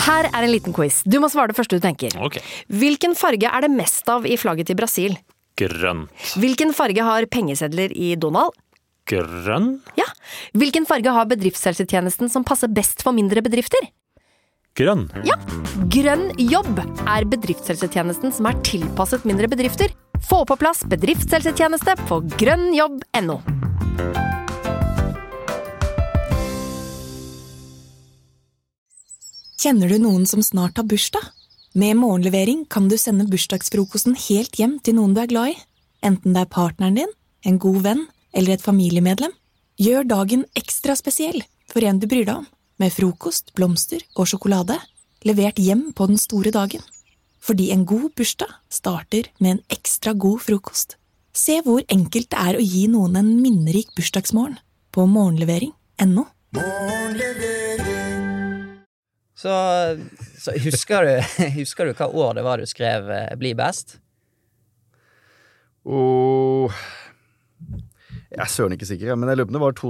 Her en liten quiz. Du må svare det første du tenker. Ok. Hvilken farge det mest av i flagget til Brasil? Grønt. Hvilken farge har pengesedler i Donald? Grønn? Ja. Hvilken farge har bedriftshelsetjenesten som passer best for mindre bedrifter? Grønn. Ja. Grønn jobb bedriftshelsetjenesten som tilpasset mindre bedrifter. Få på plass bedriftshelsetjeneste på grønnjobb.no. Kjenner du noen som snart har bursdag? Med morgenlevering kan du sende bursdagsfrokosten helt hjem til noen du glad i. Enten det partneren din, en god venn eller et familiemedlem. Gjør dagen ekstra spesiell for en du bryr deg om. Med frokost, blomster og sjokolade. Levert hjem på den store dagen. Fordi en god bursdag starter med en ekstra god frokost. Se hvor enkelt det å gi noen en minnerik bursdagsmorgen på morgenlevering.no. Så husker du hva år det var du skrev Bli best? Jeg er søren ikke sikker, men jeg lurer på det var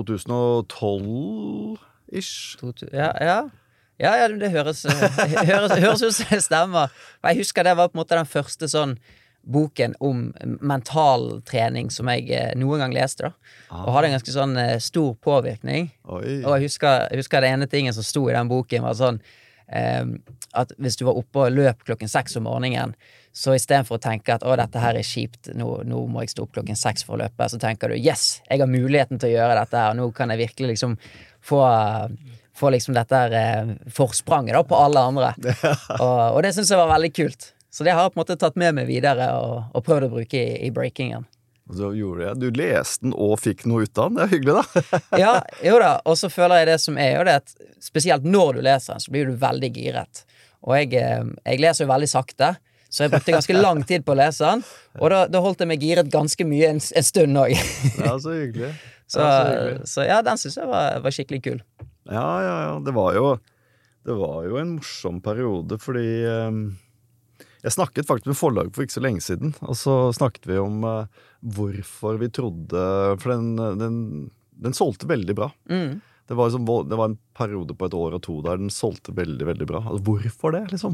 2012-ish. Ja, det høres ut som det stemmer. Jeg husker det var på en måte den første sånn boken om mental trening som jeg noen gang leste da. Og hadde en ganske sånn stor påvirkning. Oi. Og jeg husker det ene tingen som sto i den boken var sånn at hvis du var oppe og løp klokken 6 om morgenen, så i stedet for å tenke at dette her kjipt, nå må jeg stå opp klokken 6 for å løpe, så tenker du, yes, jeg har muligheten til å gjøre dette her, nå kan jeg virkelig liksom få liksom dette her forspranget da, på alle andre. Og det synes jeg var veldig kult. Så det har jeg på en måte tatt med meg videre og prøvd å bruke i breakingen. Så gjorde jeg. Du leste den og fikk noe ut av den. Det hyggelig da. Ja, jo da. Og så føler jeg det som jo det at spesielt når du leser den, så blir du veldig giret. Og jeg leser jo veldig sakte, så jeg brukte ganske lang tid på å lese den, og da holdt jeg meg giret ganske mye en stund også. Ja, så hyggelig. Så ja, den synes jeg var skikkelig kul. Ja. Det var jo en morsom periode, fordi jeg snakket faktisk med forlaget for ikke så lenge siden, og så snakket vi om hvorfor vi trodde, for den solgte veldig bra. Det var en periode på 1 år og 2 der den solgte veldig, veldig bra. Altså, hvorfor det, liksom?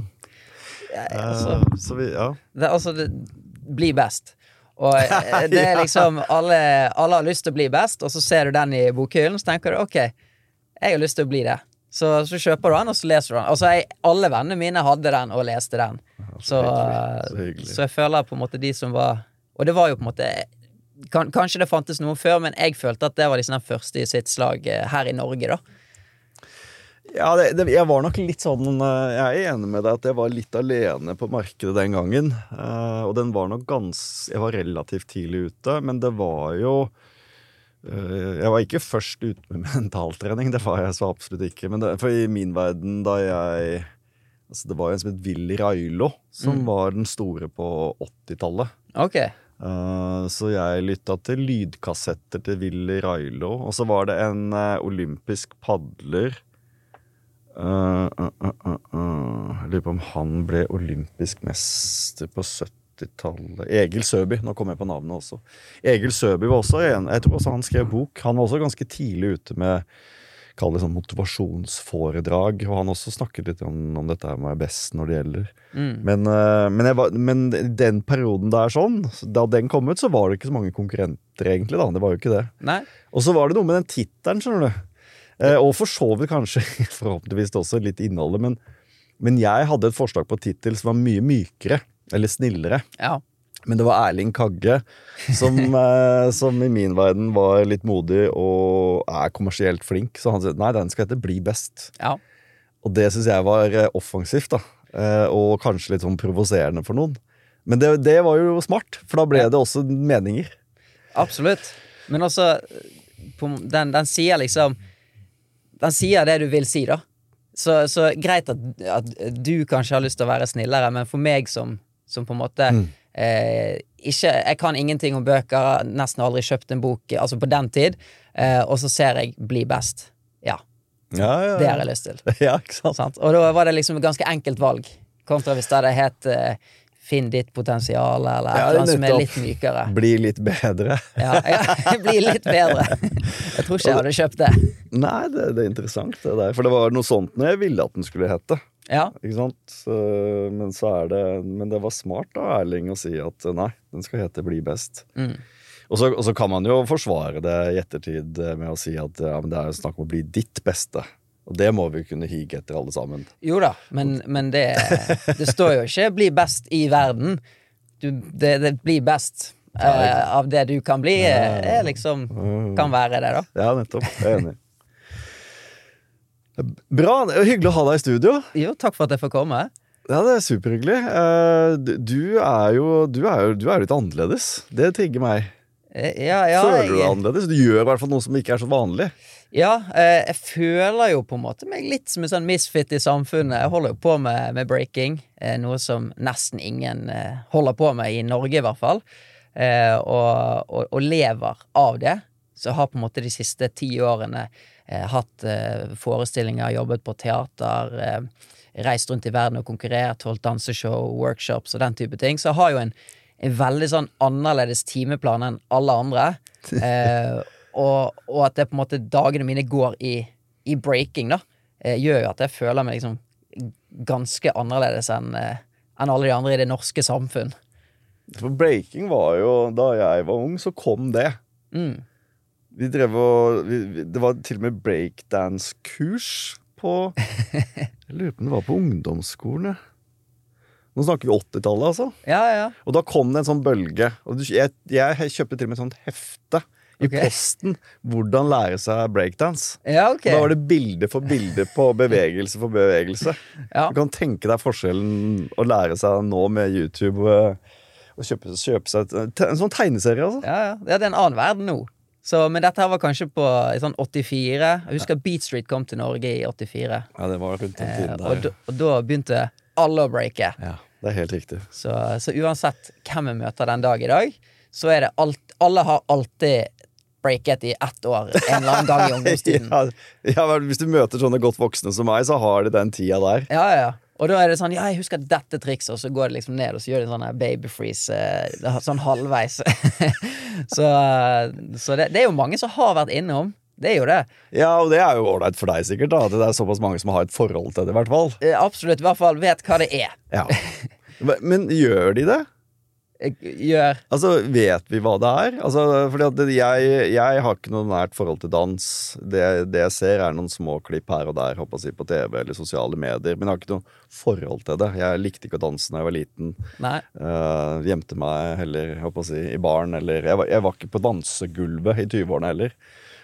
Det bli best. Og det liksom, alle har lyst til å bli best, og så ser du den i bokhyllen, så tenker du, ok, jeg har lyst til å bli det. Så kjøper du den, og så leser du den. Altså, alle vennene mine hadde den og leste den. Så jeg føler på en måte de som var, og det var jo på en måte, kanskje det fantes noen før, men jeg følte at det var liksom den første i sitt slag her i Norge da. Ja, jeg var nok litt sånn, jeg enig med deg at jeg var litt alene på markedet den gangen, og den var nok jeg var relativt tidlig ute, men det var jo, jeg var ikke først ute med mentaltrening, det var jeg så absolutt ikke, men for i min verden da det var en som het Willy Railo, som var den store på 80-tallet. Ok. Så jeg lyttet til lydkassetter til Willy Railo, og så var det en olympisk padler, jeg lurer på om han ble olympisk mester på 70-tallet. Egil Søby, nå kommer jeg på navnet også. Egil Søby var også jeg tror også han skrev bok. Han var også ganske tidlig ute med kall det sånn motivasjonsforedrag, og han også snakket litt om dette her med best når det gjelder. Men den perioden der sånn, da den kom ut, så var det ikke så mange konkurrenter egentlig da, det var jo ikke det. Nei. Og så var det noe med den titelen, skjønner du. Og for så vidt kanskje, forhåpentligvis også litt innholdet, men jeg hadde et forslag på titel som var mye mykere, eller snillere. Ja. Men det var Erling Kagge, som i min verden var litt modig og kommersielt flink, så han sa, nei, den skal hete Bli best. Ja. Og det synes jeg var offensivt da, og kanskje litt sånn provoserende for noen. Men det var jo smart, for da ble det også meninger. Absolutt. Men også, den sier liksom, den sier det du vil si da. Så greit at du kanskje har lyst til å være snillere, men for meg som på en måte jeg kan ingenting om bøker, nesten aldri kjøpt en bok altså på den tid, og så ser jeg Bli best. Ja. Det har jeg lyst til. Ja, ikke sant? Og da var det liksom et ganske enkelt valg, kontra hvis det hadde hett Finn ditt potensial, eller noe som litt mykere. Bli litt bedre. Ja, bli litt bedre. Jeg tror ikke jeg hadde kjøpt det. Nei, det er interessant det der, for det var noe sånt når jeg ville at den skulle hete. Ja. Ikke sant? Men det var smart da, Erling, å si at nei, den skal hete Bli best. Og så kan man jo forsvare det i ettertid med å si at ja, men det er snakk om å bli ditt beste. Og det må vi kunne hige etter alle sammen. Jo da, men det står jo ikke 'bli best i verden'. Det blir best av det du kan bli, liksom kan være det, da. Ja, nettopp. Jeg er enig. Bra, det er hyggelig å ha deg i studio. Jo, takk for at jeg får komme. Ja, det er superhyggelig. Du er jo litt annerledes. Det trigger meg. Ja, Føler du deg annerledes? Du gjør i hvert fall noe som ikke er så vanlig. Ja, jeg føler jo på en måte meg litt som en sånn misfit i samfunnet. Jeg holder jo på med breaking, noe som nesten ingen holder på med i Norge i hvert fall, og lever av det. Så jeg har på en måte de siste 10 årene hatt forestillinger, jobbet på teater, reist rundt i verden og konkurrert, holdt danseshow, workshops og den type ting. Så jeg har jo en veldig sånn annerledes timeplan enn alle andre. Og at det på en måte dagene mine går i breaking da, gjør jo at jeg føler meg liksom ganske annerledes enn alle de andre i det norske samfunn. For breaking var jo, da jeg var ung, så kom det. Vi drev og det var til og med breakdance-kurs på jeg lurer på om det var på ungdomsskolen. Nå snakker vi 80-tallet, altså. Ja. Og da kom det en sånn bølge. Og jeg kjøpte til og med et sånt hefte i posten. Hvordan lære seg breakdance. Ja, ok. Og da var det bilde for bilde på bevegelse for bevegelse. Ja. Du kan tenke deg forskjellen å lære seg nå med YouTube og kjøpe seg en sånn tegneserie, altså. Ja, det er en annen verden nå. Men dette her var kanskje på i sånn 84. Jeg husker Beat Street kom til Norge i 84. Ja, det var rundt den tiden der. Og da begynte alle å breake. Ja, det er helt riktig. Så uansett hvem jeg møter den dag i dag, så er det alle har alltid breaket i 1 år en eller annen gang i ungdomstiden. ja, hvis du møter sånne godt voksne som meg, så har de den tida der. Ja. Og da er det sånn, ja, jeg husker dette trikset, og så går det liksom ned, og så gjør det en sånn baby freeze, sånn halvveis. så det er jo mange som har vært innom. Det er jo det. Ja, og det er jo ordentlig for deg sikkert da, at det er såpass mange som har et forhold til det i hvert fall. Absolutt, i hvert fall vet hva det er. Ja. Men gjør de det? Altså, vet vi hva det er? Altså, fordi at jeg har ikke noe nært forhold til dans. Det jeg ser er noen små klipp her og der, håper jeg, på TV eller sosiale medier, men jeg har ikke noe forhold til det. Jeg likte ikke å danse når jeg var liten. Nei. Gjemte meg heller, håper jeg, i baren, eller jeg var ikke på dansegulvet i 20-årene heller.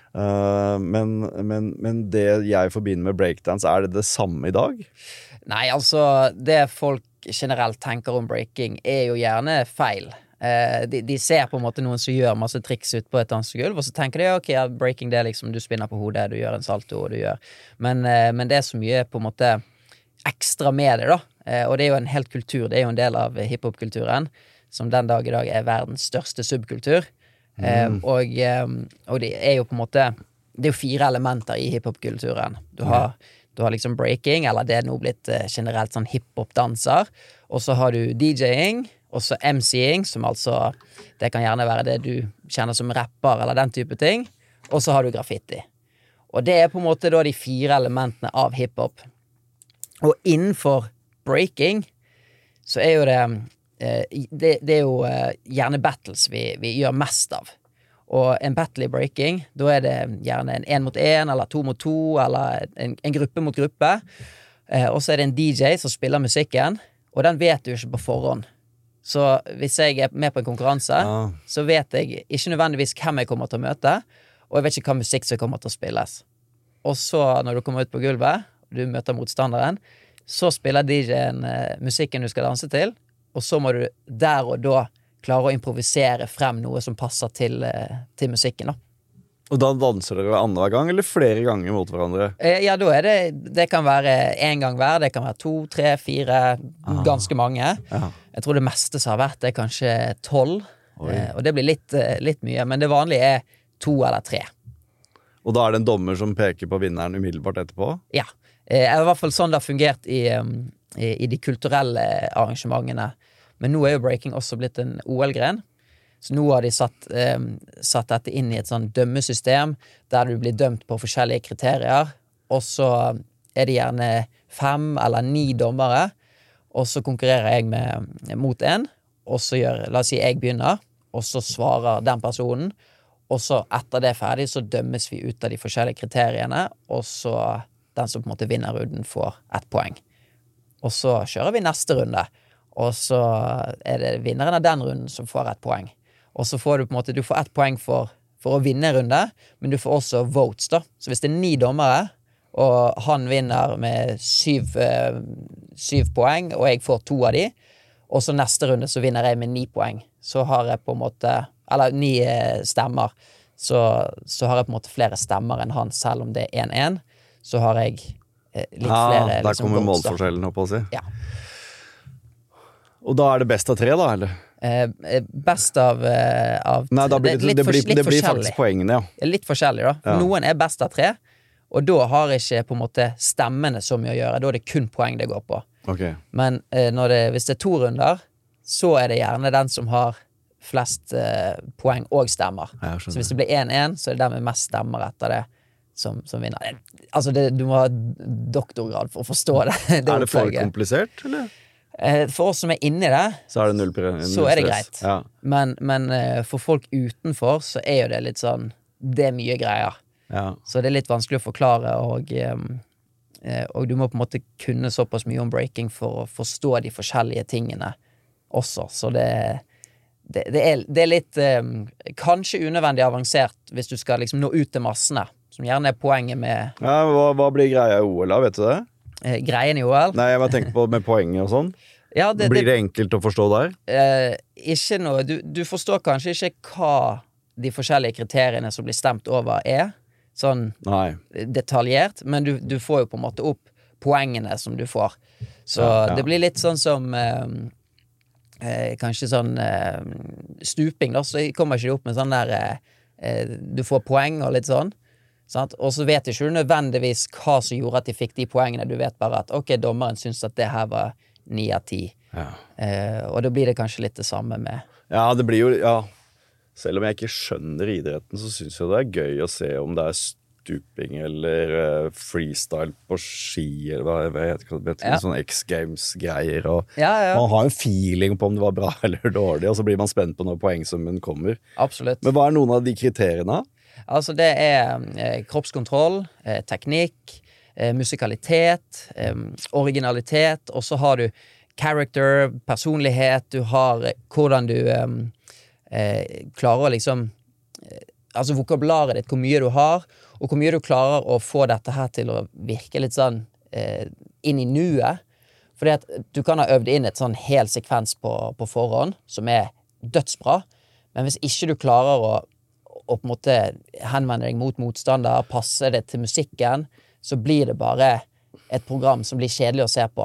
Men det jeg forbinder med breakdance, er det samme i dag? Nei, altså, det folk generelt tenker om breaking er jo gjerne feil. De ser på en måte noen som gjør masse triks ut på et dansegulv, og så tenker de, ok, ja, breaking det er liksom, du spinner på hodet, du gjør en salto, og du gjør. Men det er så mye på en måte ekstra med det da, og det er jo en helt kultur, det er jo en del av hiphop-kulturen, som den dag i dag er verdens største subkultur. Og det er jo på en måte, det er jo 4 elementer i hiphop-kulturen. Du har liksom breaking, eller det er nå blitt generelt sånn hiphop-danser, og så har du DJing, og så MCing, som altså, det kan gjerne være det du kjenner som rapper, eller den type ting, og så har du graffiti. Og det er på en måte da de 4 elementene av hiphop. Og innenfor breaking, så er jo det er jo gjerne battles vi gjør mest av. Og en battle i breaking, da er det gjerne en 1 mot 1, eller 2 mot 2, eller en gruppe mot gruppe. Og så er det en DJ som spiller musikken, og den vet du ikke på forhånd. Så hvis jeg er med på en konkurranse, så vet jeg ikke nødvendigvis hvem jeg kommer til å møte, og jeg vet ikke hva musikk som kommer til å spilles. Og så når du kommer ut på gulvet, og du møter motstanderen, så spiller DJ-en musikken du skal danse til, og så må du der og da klare å improvisere frem noe som passer til musikken da. Og da danser dere annenhver gang, eller flere ganger mot hverandre? Ja, da er det kan være 1 gang hver, det kan være 2, 3, 4, ganske mange. Ja. Jeg tror det meste som har vært det er kanskje 12, og det blir litt mye, men det vanlige er 2 eller 3. Og da er det en dommer som peker på vinneren umiddelbart etterpå? Ja, i hvert fall sånn det har fungert i de kulturelle arrangementene. Men nå er jo breaking også blitt en OL-gren, så nå har de satt dette inn i et sånn dømmesystem, der du blir dømt på forskjellige kriterier, og så er det gjerne 5 eller 9 dommere, og så konkurrerer jeg mot en, og så la oss si jeg begynner, og så svarer den personen, og så etter det ferdig, så dømmes vi ut av de forskjellige kriteriene, og så den som på en måte vinner runden får 1 poeng. Og så kjører vi neste runde, og så det vinneren av den runden som får 1 poeng. Og så får du på en måte, du får 1 poeng for å vinne en runde, men du får også votes da. Så hvis det 9 dommere, og han vinner med 7 poeng, og jeg får 2 av de, og så neste runde så vinner jeg med 9 poeng. Så har jeg på en måte, eller 9 stemmer, så har jeg på en måte flere stemmer enn han, selv om det 1-1, så har jeg litt flere der liksom, kommer votes, målforskjellen opp å si. Ja. Og da det best av 3 da, eller? Best av Nei, da blir det blir faktisk poengene, ja. Litt forskjellig da. Ja. Noen best av 3, og da har ikke på en måte stemmene så mye å gjøre. Da det kun poeng det går på. Okay. Men hvis det 2 runder, så det gjerne den som har flest poeng og stemmer. Så hvis det blir 1-1, så det den med mest stemmer etter det som vinner. Altså, du må ha doktorgrad for å forstå det. Det for komplisert, eller? For oss som inne i det, så det null så det greit. Ja. Men for folk utenfor, så jo det litt sånn, det mye greier. Ja. Så det litt vanskelig å forklare, og du må på en måte kunne såpass mye om breaking for å forstå de forskjellige tingene også. Så det litt kanskje unødvendig avansert hvis du skal liksom nå ut til massene, som gjerne poenget med... Ja, hva blir greia i OL da, vet du det? Greien i OL? Nei, jeg bare tenker på med poenget og sånn. Ja, blir det enkelt å forstå der? Ikke noe. Du forstår kanskje ikke hva de forskjellige kriteriene som blir stemt over sånn detaljert, men du får jo på en måte opp poengene som du får. Så det blir litt sånn som kanskje sånn stuping da, så kommer ikke det opp med sånn der du får poeng og litt sånn, sant? Og så vet ikke du nødvendigvis hva som gjorde at de fikk de poengene. Du vet bare at ok, dommeren synes at det her var 9 av 10. Og da blir det kanskje litt det samme med... Ja, det blir jo, ja. Selv om jeg ikke skjønner idretten, så synes jeg det gøy å se om det stuping eller freestyle på ski, eller hva jeg vet ikke, sånn X-Games-greier. Man har en feeling på om det var bra eller dårlig, og så blir man spent på når poengsummen kommer. Absolutt. Men hva noen av de kriteriene? Altså det kroppskontroll, teknikk, musikalitet, originalitet, og så har du character, personlighet, du har hvordan du klarer å liksom altså vokabularet ditt, hvor mye du har, og hvor mye du klarer å få dette her til å virke litt sånn inn i nuet. Fordi at du kan ha øvd inn et sånn hel sekvens på forhånd, som dødsbra, men hvis ikke du klarer å på en måte henvende deg mot motstander, passe det til musikken, så blir det bare et program som blir kjedelig å se på.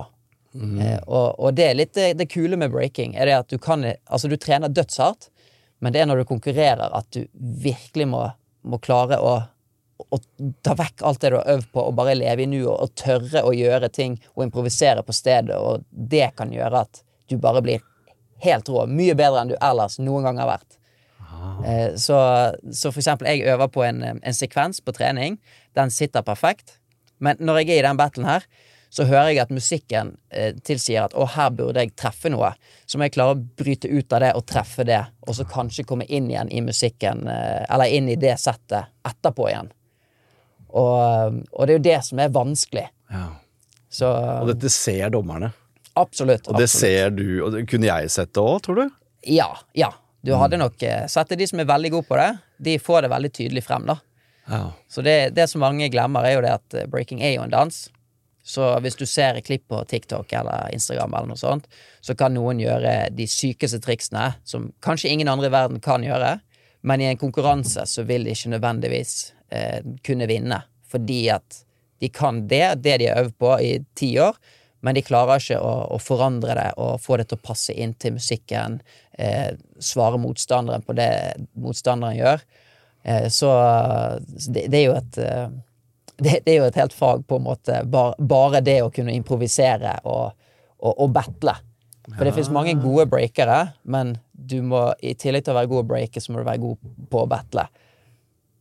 Og det litt det kule med breaking, det at du du trener dødshardt, men det når du konkurrerer at du virkelig må klare å ta vekk alt det du har øvd på, og bare leve i nu, og tørre å gjøre ting, og improvisere på stedet, og det kan gjøre at du bare blir helt rå, mye bedre enn du ellers noen gang har vært. Så for eksempel, jeg øver på en sekvens på trening, den sitter perfekt, men når jeg i den battlen her, så hører jeg at musikken tilsier at her burde jeg treffe noe, så må jeg klare å bryte ut av det og treffe det, og så kanskje komme inn igjen i musikken, eller inn i det settet etterpå igjen. Og det jo det som vanskelig. Ja. Så, og dette ser dommerne? Absolutt. Og det ser du, og kunne jeg sett det også, tror du? Ja. Du hadde nok sett det. De som veldig gode på det, de får det veldig tydelig frem da. Ja. Så det som mange glemmer jo det at breaking jo en dans. Så hvis du ser et klipp på TikTok eller Instagram eller noe sånt, så kan noen gjøre de sykeste triksene, som kanskje ingen andre i verden kan gjøre, men i en konkurranse så vil de ikke nødvendigvis kunne vinne, fordi at de kan det de har øvd på i 10 år, men de klarer ikke å forandre det og få det til å passe inn til musikken, svare motstanderen på det motstanderen gjør. Så det jo et det jo et helt fag på en måte, bare det å kunne improvisere og battle. For det finnes mange gode breakere, men du må, i tillegg til å være god å breake, så må du være god på å battle.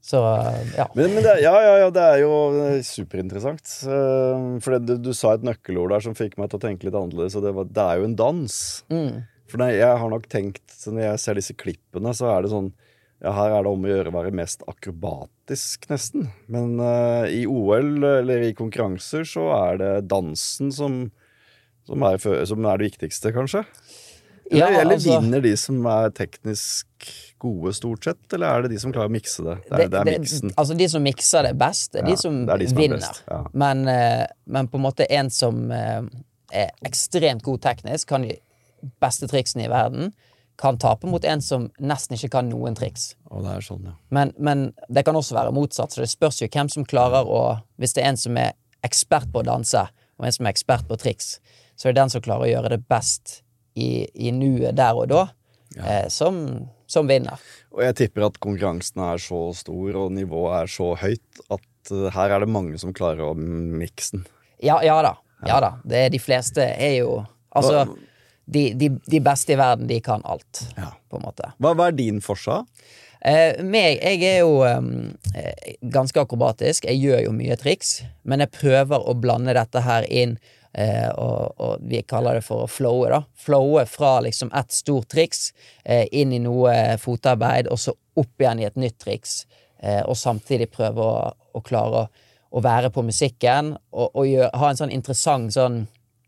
Så, ja. Men det, ja, det er jo superinteressant. For du sa et nøkkelord der som fikk meg til å tenke litt annerledes, og det er jo en dans. For jeg har nok tenkt, så når jeg ser disse klippene, så er det sånn, ja, her er det om å gjøre å være mest akrobatisk nesten. Men i OL, eller i konkurranser, så er det dansen som er det viktigste, kanskje? Eller vinner de som er teknisk gode stort sett, eller er det de som klarer å mikse det? Det er miksen. Altså de som mikser det best, det er de som vinner. Best, ja. Men på en måte en som er ekstremt god teknisk, kan de beste triksene i verden, kan tape mot en som nesten ikke kan noen triks. Det er sånn, ja. Men det kan også være motsatt, så det spørs jo hvem som klarer å, hvis det er en som er ekspert på å danse, og en som er ekspert på triks, så er det den som klarer å gjøre det best i nuet der og da, som vinner. Og jeg tipper at konkurransen er så stor, og nivået er så høyt, at her er det mange som klarer å mikse den. Ja da. Det er de fleste er jo, altså, de beste i verden, de kan alt, på en måte. Hva er din forsag? Jeg er jo ganske akrobatisk. Jeg gjør jo mye triks, men jeg prøver å blande dette her inn, og vi kaller det for å flowe da. Flowe fra liksom et stort triks inn i noe fotarbeid, og så opp igjen i et nytt triks, og samtidig prøve å klare å være på musikken, og ha en sånn interessant sånn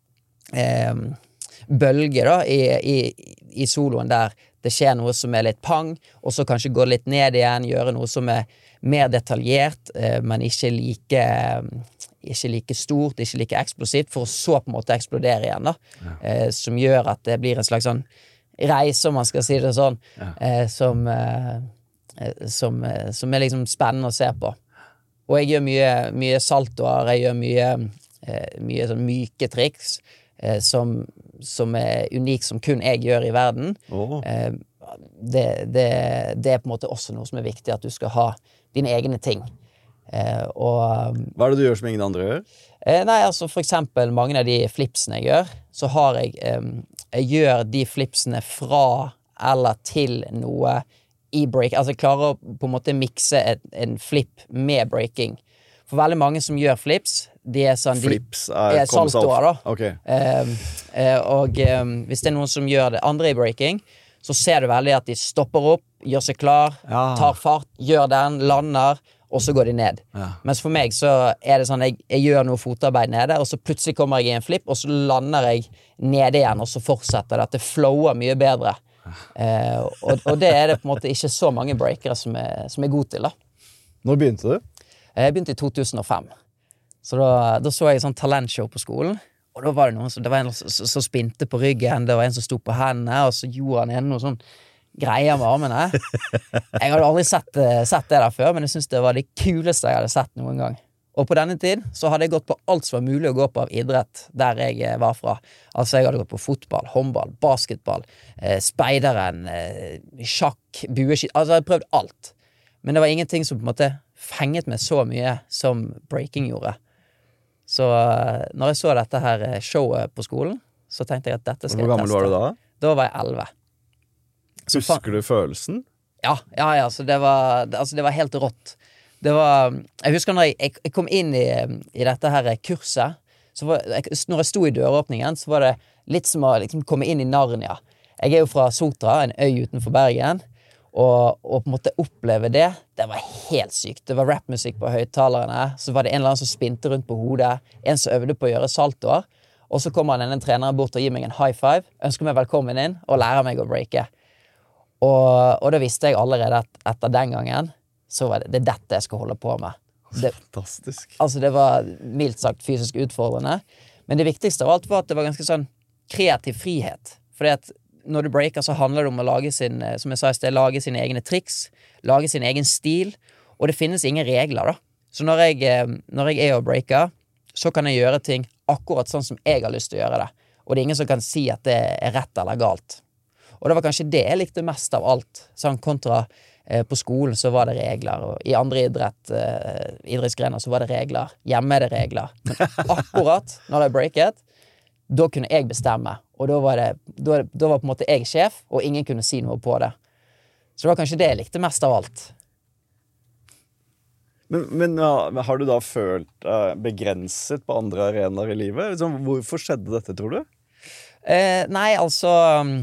bølge da, i soloen der det skjer noe som er litt pang, og så kanskje gå litt ned igjen, gjøre noe som er mer detaljert, men ikke like stort, ikke like eksplosivt, for å så på en måte eksplodere igjen da, som gjør at det blir en slags sånn reise, om man skal si det sånn, som er liksom spennende å se på. Og jeg gjør mye saltoer, jeg gjør mye sånn myke triks, som er unik, som kun jeg gjør i verden. Det er på en måte også noe som er viktig, at du skal ha dine egne ting. Hva er det du gjør som ingen andre gjør? Nei, altså for eksempel mange av de flipsene jeg gjør, så har jeg gjør de flipsene fra eller til noe i break, altså jeg klarer å på en måte mikse en flip med breaking. For veldig mange som gjør flips, de er sånn, flips er saltoer da. Okay. Hvis det er noen som gjør det andre i breaking, så ser du veldig at de stopper opp, gjør seg klar, tar fart, gjør den, lander, og så går de ned. Mens for meg så er det sånn, jeg gjør noe fotarbeid nede, og så plutselig kommer jeg i en flip, og så lander jeg nede igjen, og så fortsetter det, at det flower mye bedre. Og det er det på en måte ikke så mange breakere som er gode til da. Når begynte du? Jeg begynte i 2005. Så da så jeg et sånt talentshow på skolen, og da var det noen det var en som spinte på ryggen, det var en som sto på hendene, og så gjorde han noe sånn greier med armene. Jeg hadde aldri sett det der før, men jeg synes det var det kuleste jeg hadde sett noen gang. Og på denne tid så hadde jeg gått på alt som var mulig å gå på av idrett der jeg var fra. Altså jeg hadde gått på fotball, håndball, basketball, speideren, sjakk, bueskitt, altså jeg hadde prøvd alt. Men det var ingenting som på en måte fenget meg så mye som breaking gjorde. Så når jeg så dette her showet på skolen, så tenkte jeg at dette skal jeg teste. Hvor gammel var du da? Da var jeg 11. Husker du følelsen? Ja, så det var helt rått. Jeg husker når jeg kom inn i dette her kurset, når jeg sto i døråpningen, så var det litt som å liksom komme inn i Narnia. Jeg er jo fra Sotra, en øy utenfor Bergen, og på en måte oppleve det var helt sykt. Det var rapmusikk på høyttalerne, så var det en eller annen som spinte rundt på hodet, en som øvde på å gjøre saltoer, og så kommer en trener bort og gir meg en high five, ønsker meg velkommen inn, og lærer meg å breake. Og da visste jeg allerede at etter den gangen, så var det dette jeg skal holde på med. Fantastisk. Altså det var mildt sagt fysisk utfordrende, men det viktigste av alt var at det var ganske sånn kreativ frihet. Fordi at når du breaker så handler det om å lage som jeg sa i sted, lage sine egne triks, lage sin egen stil, og det finnes ingen regler da. Så når jeg er og breaker, så kan jeg gjøre ting akkurat sånn som jeg har lyst til å gjøre det. Og det er ingen som kan si at det er rett eller galt. Og det var kanskje det jeg likte mest av alt, sånn kontra på skolen så var det regler, og i andre idrettsgrener så var det regler, hjemme er det regler. Men akkurat når jeg breaket, da kunne jeg bestemme, og da var på en måte jeg sjef, og ingen kunne si noe på det. Så det var kanskje det jeg likte mest av alt. Men har du da følt deg begrenset på andre arenaer i livet? Liksom, hvorfor skjedde dette, tror du? Nei, altså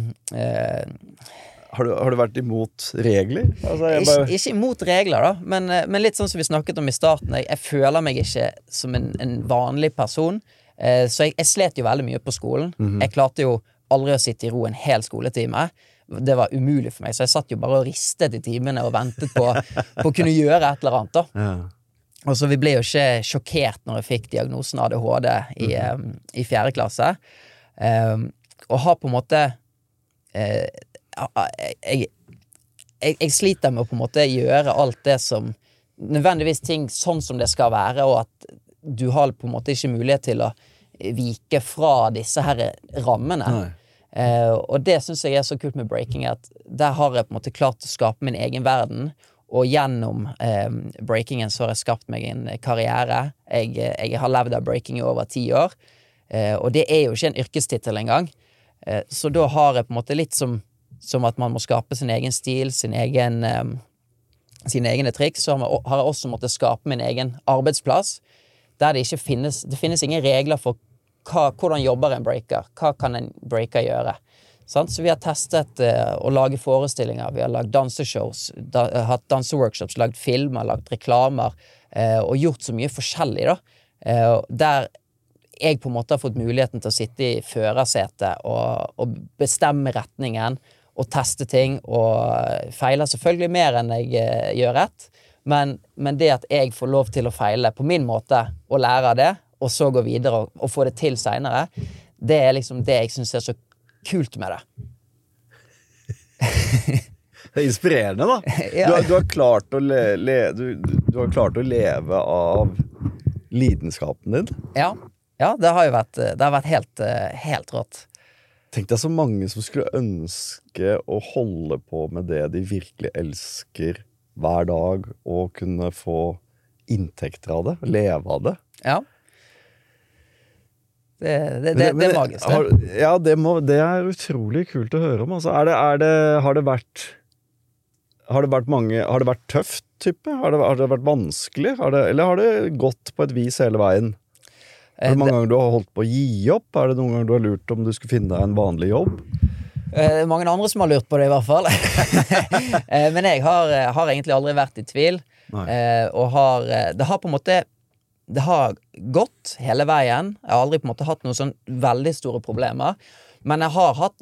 Har du vært imot regler? Altså, ikke imot regler da, men litt sånn som vi snakket om i starten. Jeg føler meg ikke som en vanlig person, så jeg slet jo veldig mye på skolen. Jeg klarte jo aldri å sitte i ro en hel skoletime. Det var umulig for meg, så jeg satt jo bare og ristet i timene og ventet på å kunne gjøre et eller annet da. Ja. Og så vi ble jo ikke sjokkert når jeg fikk diagnosen ADHD i 4. klasse. Og har på en måte jeg sliter med å på en måte gjøre alt det som nødvendigvis ting sånn som det skal være, og at du har på en måte ikke mulighet til å vike fra disse her rammene. Og det synes jeg så kult med breaking, at der har jeg på en måte klart å skape min egen verden, og gjennom breakingen så har jeg skapt meg en karriere. Jeg har levd av breaking i over 10 år, og det jo ikke en yrkestitel engang. Så da har jeg på en måte litt som at man må skape sin egen stil, sine egne triks, så har jeg også måttet skape min egen arbeidsplass, der det ikke finnes ingen regler for hvordan jobber en breaker, hva kan en breaker gjøre. Så vi har testet å lage forestillinger, vi har lagd danseshows, hatt danseworkshops, lagd filmer, lagd reklamer, og gjort så mye forskjellig da, der jeg på en måte har fått muligheten til å sitte i førersetet og bestemme retningen, og teste ting, og feile selvfølgelig mer enn jeg gjør rett, men det at jeg får lov til å feile på min måte, og lære av det, og så gå videre og få det til senere, det liksom det jeg synes så kult med det. Det inspirerende da. Ja. Du har klart å du har klart å leve av lidenskapen din. Ja, det har jo vært helt rått. Tenk deg så mange som skulle ønske å holde på med det de virkelig elsker hver dag, og kunne få inntekter av det, leve av det. Ja. Det magisk, det. Ja, det utrolig kult å høre om. Altså, har det vært tøft, type? Har det vært vanskelig? Eller har det gått på et vis hele veien? Er det mange ganger du har holdt på å gi opp? Er det noen ganger du har lurt om du skulle finne deg en vanlig jobb? Mange andre som har lurt på det i hvert fall. Men jeg har egentlig aldri vært i tvil. Og det har på en måte det har gått hele veien. Jeg har aldri på en måte hatt noen sånn veldig store problemer, men jeg har hatt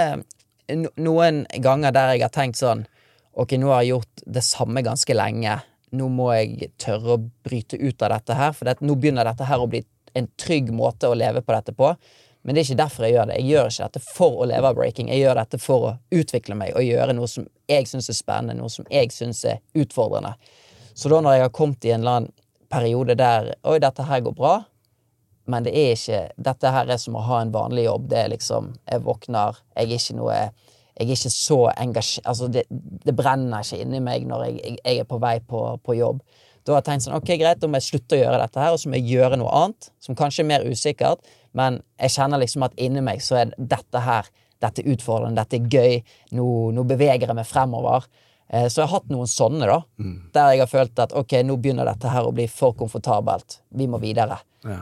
noen ganger der jeg har tenkt sånn, ok, nå har jeg gjort det samme ganske lenge, nå må jeg tørre å bryte ut av dette her, for nå begynner dette her å bli en trygg måte å leve på dette på, men det ikke derfor jeg gjør det. Jeg gjør ikke dette for å leve av breaking, jeg gjør dette for å utvikle meg og gjøre noe som jeg synes spennende, noe som jeg synes utfordrende. Så da når jeg har kommet i en eller annen periode der, oi, dette her går bra, men det ikke, dette her som å ha en vanlig jobb, det liksom, jeg våkner, jeg ikke så engasjert, altså det brenner ikke inni meg når jeg på vei på jobb. Da har jeg tenkt sånn, ok, greit, da må jeg slutte å gjøre dette her, og så må jeg gjøre noe annet, som kanskje mer usikkert, men jeg kjenner liksom at inni meg så dette utfordrende, dette gøy, nå beveger jeg meg fremover. Så jeg har hatt noen sånne da, der jeg har følt at ok, nå begynner dette her å bli for komfortabelt, vi må videre. Ja.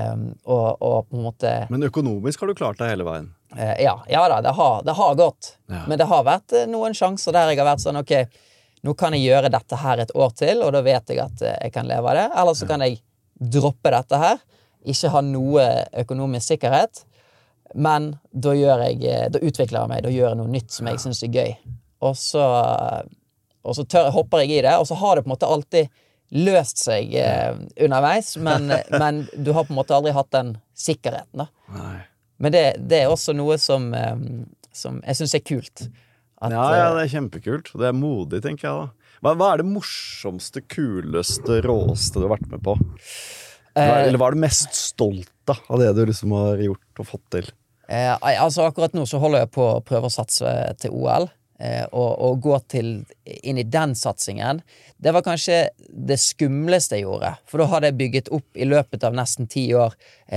Og på en måte... Men økonomisk har du klart deg hele veien? Ja da, det har gått. Ja. Men det har vært noen sjanser der jeg har vært sånn, ok, nå kan jeg gjøre dette her et år til, og da vet jeg at jeg kan leve av det, eller så kan jeg droppe dette her, ikke ha noe økonomisk sikkerhet, men da utvikler jeg meg, da gjør jeg noe nytt som jeg synes gøy. Og så hopper jeg i det, og så har det på en måte alltid løst seg underveis, men du har på en måte aldri hatt den sikkerheten da. Nei. Men det også noe som jeg synes kult. At, ja, det kjempekult. Det modig, tenker jeg da. Hva det morsomste, kuleste, råeste du har vært med på? Eller hva det mest stolte av det du liksom har gjort og fått til? Altså akkurat nå så holder jeg på å prøve å satse til OL, og gå inn i den satsingen. Det var kanskje det skumleste jeg gjorde, for da hadde jeg bygget opp i løpet av nesten 10 år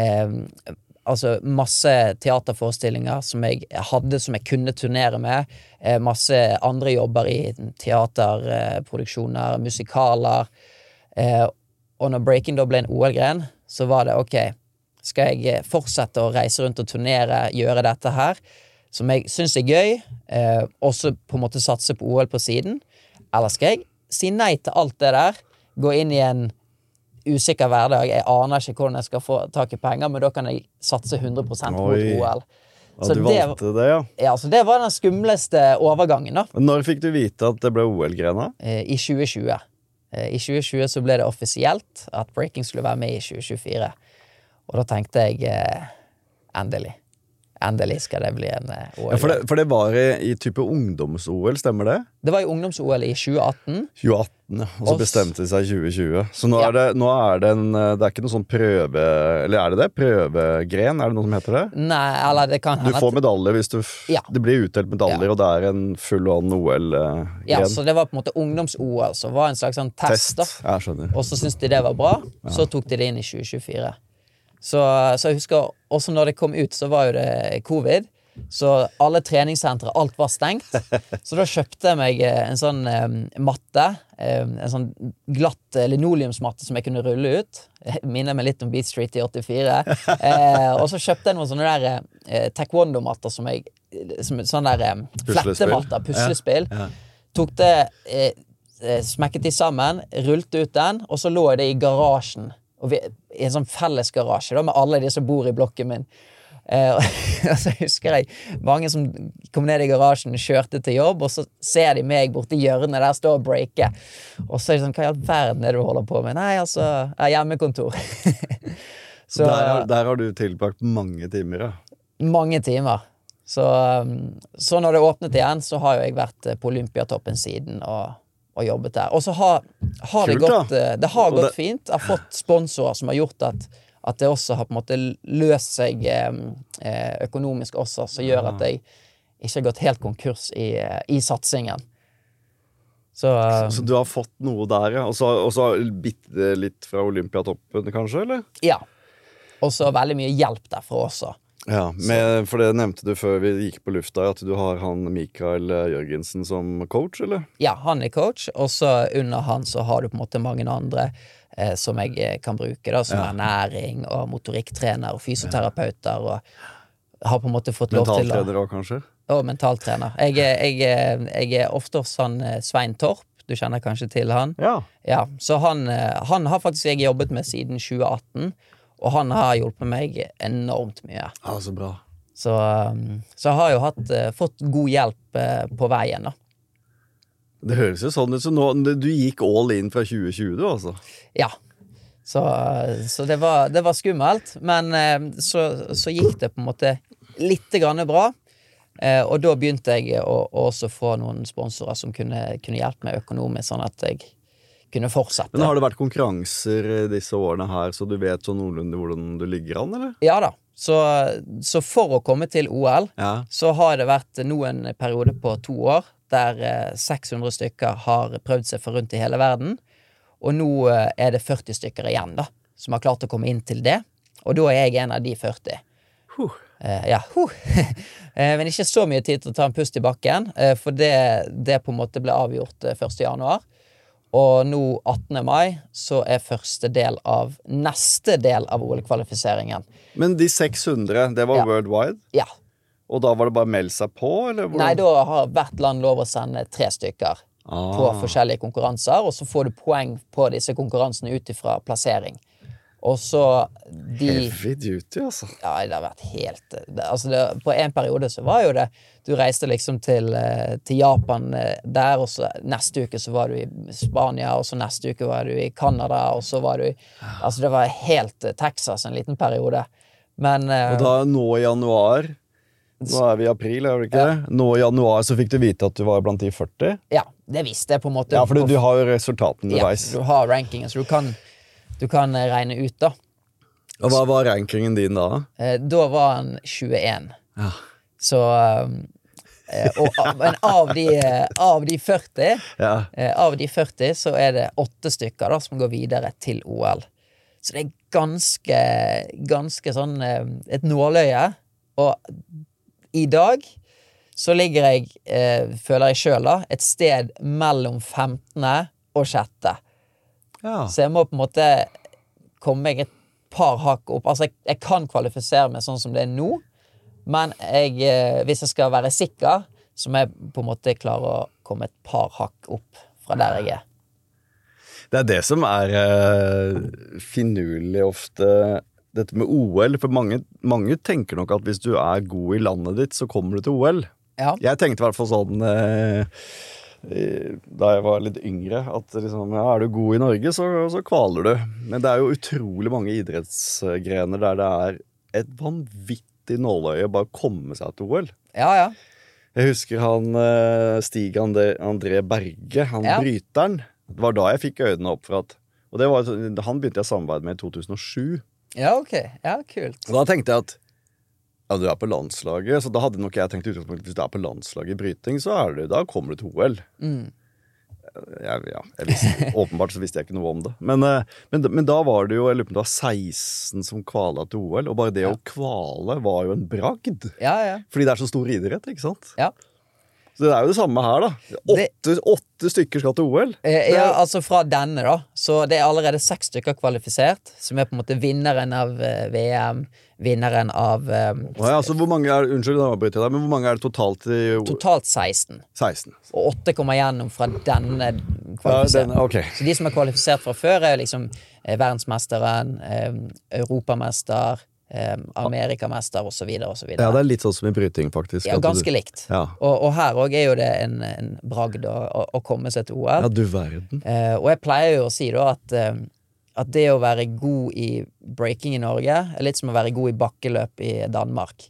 altså masse teaterforestillinger som jeg hadde, som jeg kunne turnere med, masse andre jobber i teaterproduksjoner, musikaler, Og når breaking da ble en OL-gren, så var det ok, skal jeg fortsette å reise rundt og turnere, gjøre dette her, som jeg synes er gøy, og så på en måte satse på OL på siden, eller skal jeg si nei til alt det der, gå inn i en usikker hverdag, jeg aner ikke hvordan jeg skal få tak i penger, men da kan jeg satse 100% mot OL. Ja, så du valgte det, ja. Ja, så det var den skumleste overgangen da. Når fikk du vite at det ble OL-grena? I 2020. I 2020 så ble det offisielt at breaking skulle være med i 2024. Og da tenkte jeg, endelig skal det bli en OL. Ja, for det var i type ungdoms-OL, stemmer det? Det var i ungdoms-OL i 2018. 2018, ja. Og så bestemte de seg i 2020. Så nå er det er ikke noe sånn prøve, eller er det? Prøvegren, er det noe som heter det? Nei, eller det kan hende. Du får medalje hvis det blir utdelt medaljer, og det er en full-on OL-gren. Ja, så det var på en måte ungdoms-OL, så var en slags sånn test da. Ja, skjønner. Og så syntes de det var bra, så tok de det inn i 2024. Så jeg husker, også når det kom ut, så var jo det covid, så alle treningssentre, alt var stengt. Så da kjøpte jeg meg en sånn matte, en sånn glatt linoleumsmatte som jeg kunne rulle ut. Jeg minner meg litt om Beat Street i 84. Og så kjøpte jeg noen sånne der taekwondo-matter sånne der flettematter, puslespill. Tok det, smekket de sammen, rullte ut den, og så lå jeg det i garasjen. I en sånn felles garasje da, med alle de som bor i blokken min. Og så husker jeg mange som kom ned i garasjen, kjørte til jobb, og så ser de meg borte i hjørnet der står og breaker. Og så er det sånn, hva i all verden er det du holder på med? Nei, altså, jeg er hjemmekontor. Så, der har du tilbrakt mange timer, ja. Mange timer. Så når det åpnet igjen, så har jo jeg vært på Olympiatoppen siden, og jobbet der. Og så har det gått, det har gått fint. Jeg har fått sponsorer som har gjort at det også har på en måte løst seg økonomisk også, så gjør at jeg ikke har gått helt konkurs i satsingen. Så du har fått noe der, ja? Og så bitte litt fra Olympiatoppen, kanskje, eller? Ja. Og så veldig mye hjelp derfra også. Ja, for det nevnte du før vi gikk på lufta, at du har han Mikael Jørgensen som coach, eller? Ja, han er coach, og så under han så har du på en måte mange andre som jeg kan bruke da, som ernæring og motorikktrener og fysioterapeuter, og har på en måte fått lov til å... Mentaltrener også, kanskje? Og mentaltrener. Jeg er ofte hos han Svein Torp, du kjenner kanskje til han? Ja, så han har faktisk jeg jobbet med siden 2018, og han har hjulpet meg enormt mye. Ja, så bra. Så jeg har jo fått god hjelp på veien da. Det høres jo sånn ut, så nå, du gikk all in fra 2020 du, altså? Ja, så det var skummelt, men så gikk det på en måte litt grann bra, og da begynte jeg å også få noen sponsorer som kunne hjelpe meg økonomisk, sånn at jeg kunne fortsette. Men har det vært konkurranser disse årene her, så du vet så noenlunde hvordan du ligger an, eller? Ja da, så for å komme til OL, så har det vært noen perioder på 2 år, der 600 stykker har prøvd seg for rundt i hele verden, og nå er det 40 stykker igjen da, som har klart å komme inn til det, og da er jeg en av de 40. Men ikke så mye tid til å ta en pust i bakken, for det på en måte ble avgjort 1. januar, og nå 18. mai så er neste del av OL-kvalifiseringen. Men de 600, det var worldwide? Ja. Og da var det bare å melde seg på, eller? Nei, da har hvert land lov å sende 3 stykker på forskjellige konkurranser, og så får du poeng på disse konkurransene ut ifra plassering. Og så Heavy duty, altså. Ja, det har vært helt... på en periode så var jo det... Du reiste liksom til Japan der, og så neste uke så var du i Spania, og så neste uke var du i Kanada, og så var du i... Altså, det var helt Texas en liten periode. Men... og da nå i januar... Nå er vi i april, er det ikke det? Nå i januar så fikk du vite at du var blant de 40? Ja, det visste jeg på en måte. Ja, for du har jo resultatene underveis. Ja, du har rankingen, så du kan regne ut da. Og hva var rankingen din da? Da var han 21. Ja. Så men av de 40 av de 40 så er det 8 stykker da, som går videre til OL. Så det er ganske sånn et nåløye. Og i dag så ligger jeg, føler jeg selv da, et sted mellom 15. og 6. Ja. Så jeg må på en måte komme meg et par hakk opp. Altså, jeg kan kvalifisere meg sånn som det nå, men hvis jeg skal være sikker, så må jeg på en måte klare å komme et par hakk opp fra der jeg er. Det er det som finurlig ofte, dette med OL, for mange tenker nok at hvis du er god i landet ditt, så kommer du til OL. Ja. Jeg tenkte i hvert fall sånn da jeg var litt yngre, at liksom, ja, er du god i Norge, så kvaler du. Men det er jo utrolig mange idrettsgrener der det er et vanvittig nåløye bare å komme seg til OL. Ja, ja. Jeg husker han Stig André Berge, han bryteren. Det var da jeg fikk øynene opp for at, og det var, han begynte jeg samarbeid med i 2007. Ja, ok. Ja, kult. Og da tenkte jeg at ja, du er på landslaget, så da hadde nok jeg tenkt utgangspunkt, hvis du er på landslaget i bryting, så da kommer du til OL. Jeg visste, åpenbart så visste jeg ikke noe om det. Men da var det jo, jeg lurer på om det var 16 som kvala til OL, og bare det å kvale var jo en bragd. Ja, ja. Fordi det er så stor idrett, ikke sant? Ja. Så det er jo det samme her da. 8 stykker skal til OL. Ja, altså fra denne da. Så det er allerede 6 stykker kvalifisert, som er på en måte vinneren av VM, vinneren av... ja, så hvor mange unnskyld, da bryter jeg deg, men hvor mange det totalt i OL? Totalt 16. 16. Og 8 kommer gjennom fra denne kvalifisert. Ja, okay. Så de som er kvalifisert fra før er liksom verdensmesteren, europamester, amerikamester og så videre og så videre. Ja, det er litt sånn som i bryting faktisk. Ja, ganske likt. Ja. Og her også er jo det en bragd å komme seg til OL. Ja, du verden. Og jeg pleier jo å si da at det å være god i breaking i Norge er litt som å være god i bakkeløp i Danmark.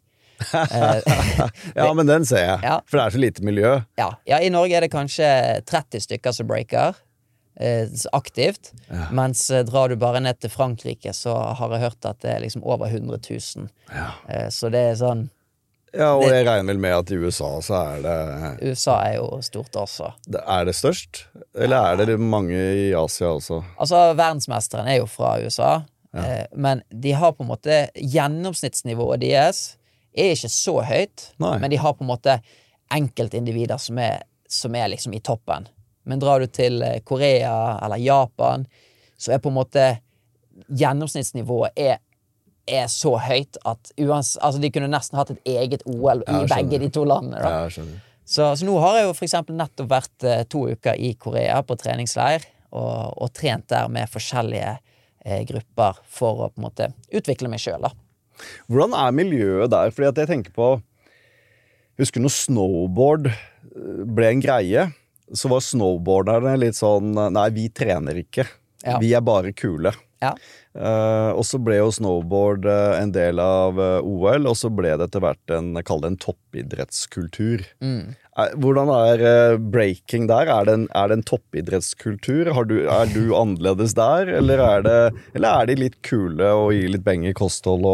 Ja, men den ser jeg. Ja. For det er så lite miljø. Ja, i Norge er det kanskje 30 stykker som breaker aktivt, mens drar du bare ned til Frankrike, så har jeg hørt at det er liksom over 100 000. Så det er sånn... Ja, og jeg regner vel med at i USA så er det... USA er jo stort også. Er det størst? Eller er det mange i Asia også? Altså, verdensmesteren er jo fra USA, men de har på en måte gjennomsnittsnivået deres er ikke så høyt, men de har på en måte enkeltindivider som er liksom i toppen. Men drar du til Korea eller Japan, så er på en måte gjennomsnittsnivået er så høyt at altså de kunne nesten hatt et eget OL i begge de to landene. Da. Ja, jeg skjønner. Så nå har jeg jo for eksempel nettopp vært 2 uker i Korea på treningsleir, og trent der med forskjellige grupper for å på en måte utvikle meg selv da. Hvordan er miljøet der? Fordi at jeg tenker på, husker når snowboard ble en greie, så var snowboarderne litt sånn, nei, vi trener ikke. Ja. Vi er bare kule. Ja. Og så ble jo snowboard en del av OL, og så ble det etter hvert kall det en toppidrettskultur. Hvordan er breaking der? Er det en toppidrettskultur? Er du annerledes der? Eller er de litt kule og gir litt beng i kosthold?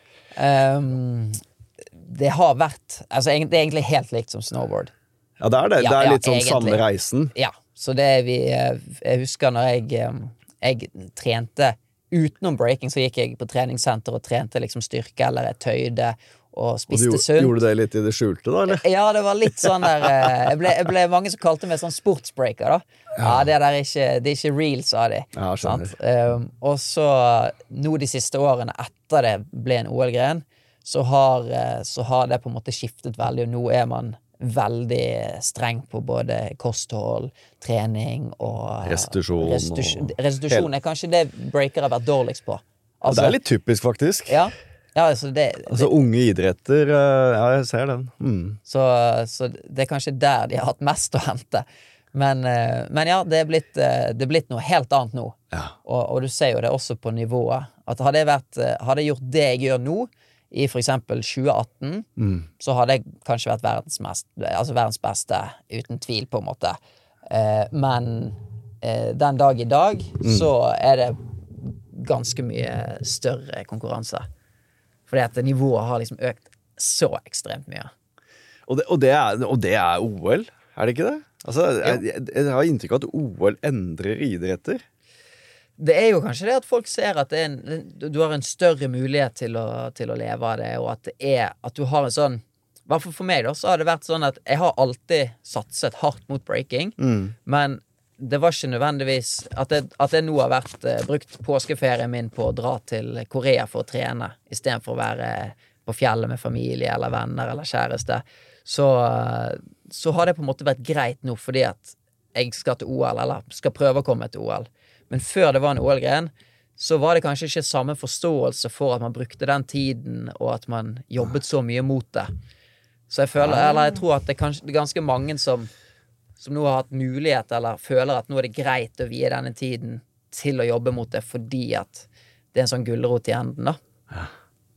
Det har vært, altså det er egentlig helt likt som snowboard. Ja, det er det. Det er litt sånn egentlig. Samme reisen. Ja, så det jeg husker når jeg trente utenom breaking, så gikk jeg på treningssenter og trente liksom styrke eller tøyde og spiste sunt. Gjorde du det litt i det skjulte da, eller? Ja, det var litt sånn der, jeg ble mange som kalte meg sånn sportsbreaker da. Ja, det er ikke real, sa de. Ja, skjønner. Og så, nå de siste årene etter det ble en OL-gren, så har det på en måte skiftet veldig, og nå er man veldig streng på både kosthold, trening og restitusjon er kanskje det breaker har vært dårligst på. Altså, det er litt typisk faktisk. Ja, altså unge idretter, ja, jeg ser den. Så det er kanskje der de har hatt mest å hente. Men ja, det er blitt noe helt annet nå. Ja. Og du ser jo det også på nivået. At hadde jeg gjort det jeg gjør nå, i for eksempel 2018, så hadde jeg kanskje vært verdens beste, uten tvil på en måte. Men den dag i dag, så er det ganske mye større konkurranse. Fordi at nivået har liksom økt så ekstremt mye. Og det er OL, er det ikke det? Altså, jeg har inntrykk av at OL endrer idretter. Det er jo kanskje det at folk ser at du har en større mulighet til å leve av det, og at du har en sånn, i hvert fall for meg da, så har det vært sånn at jeg har alltid satset hardt mot breaking, men det var ikke nødvendigvis at jeg nå har brukt påskeferien min på å dra til Korea for å trene, i stedet for å være på fjellet med familie eller venner eller kjæreste, så har det på en måte vært greit nå, fordi at jeg skal til OL, eller skal prøve å komme til OL. Men før det var en OL-gren, så var det kanskje ikke samme forståelse for at man brukte den tiden, og at man jobbet så mye mot det. Så jeg tror at det er ganske mange som nå har hatt mulighet, eller føler at nå er det greit å vie denne tiden til å jobbe mot det, fordi at det er en sånn gulrot i enden, da. Ja.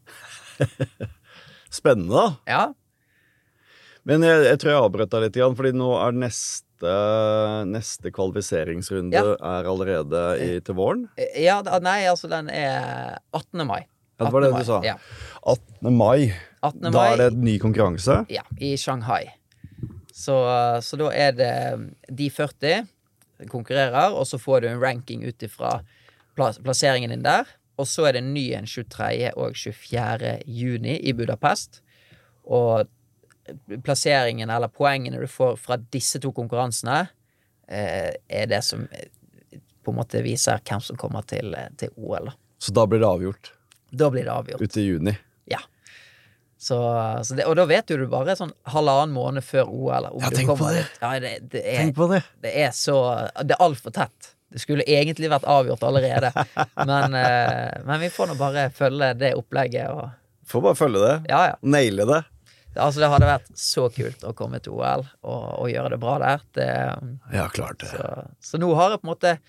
Spennende, da. Ja. Men jeg tror jeg avbrøt deg litt, fordi nå er neste kvalifiseringsrunde er allerede til våren. Ja, nei, altså den er 18. mai. Ja, det var det du sa. Ja. 18. mai. 18. Da er det en ny konkurranse. Ja, i Shanghai. Så da er det de 40 konkurrerer, og så får du en ranking ut ifra plasseringen din der. Og så er det ny en 23. og 24. juni i Budapest. Og plasseringen eller poengene du får fra disse to konkurransene er det som på en måte viser hvem som kommer til OL. Så da blir det avgjort? Da blir det avgjort. Ut i juni? Ja. Og da vet du bare sånn 1,5 måned før OL. Ja, tenk på det. Ja, tenk på det. Det er alt for tett. Det skulle egentlig vært avgjort allerede. Men vi får nå bare følge det opplegget. Får bare følge det. Ja. Naile det. Altså, det hadde vært så kult å komme til OL og gjøre det bra der. Ja, klart det. Så nå har jeg på en måte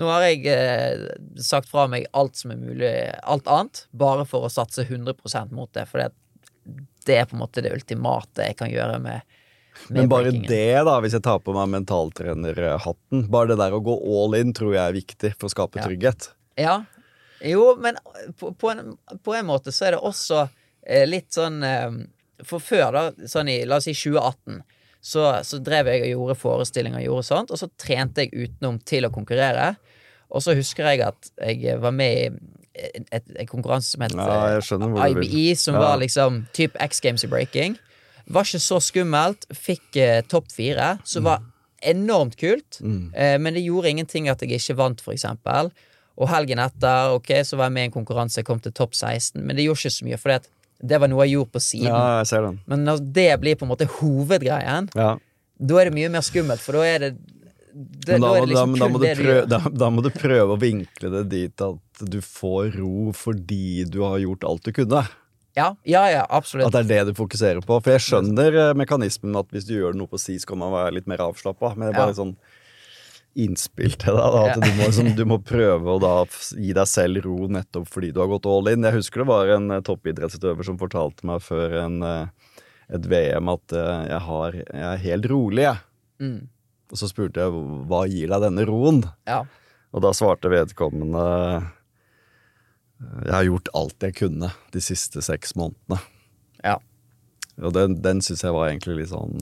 sagt fra meg alt som er mulig, alt annet, bare for å satse 100% mot det, for det er på en måte det ultimate jeg kan gjøre med men bare breakingen. Det da, hvis jeg tar på meg mentaltrenerhatten, bare det der å gå all in tror jeg er viktig for å skape trygghet. Ja, jo, men på en måte så er det også litt sånn, for før da, sånn la oss si 2018, så drev jeg og gjorde forestillinger og gjorde sånt, og så trente jeg utenom til å konkurrere, og så husker jeg at jeg var med i et konkurranse som het IBE, som var liksom typ X Games i breaking. Var ikke så skummelt, fikk topp 4, så var enormt kult, men det gjorde ingenting at jeg ikke vant, for eksempel. Og helgen etter, så var jeg med i en konkurranse, jeg kom til topp 16, men det gjorde ikke så mye, for det var noe jeg gjorde på siden. Ja, jeg ser den. Men når det blir på en måte hovedgreien, da er det mye mer skummelt, for da er det liksom kun det du gjør. Da må du prøve å vinkle det dit at du får ro fordi du har gjort alt du kunne. Ja, absolutt. At det er det du fokuserer på. For jeg skjønner mekanismen at hvis du gjør noe på si, så kan man være litt mer avslappet. Men det er bare sånn innspill til deg, at du må prøve å da gi deg selv ro nettopp fordi du har gått all in. Jeg husker det var en toppidrettsutøver som fortalte meg før et VM at jeg er helt rolig. Og så spurte jeg, hva gir deg denne roen? Ja. Og da svarte vedkommende, jeg har gjort alt jeg kunne de siste 6 månedene. Ja. Og den synes jeg var egentlig litt sånn,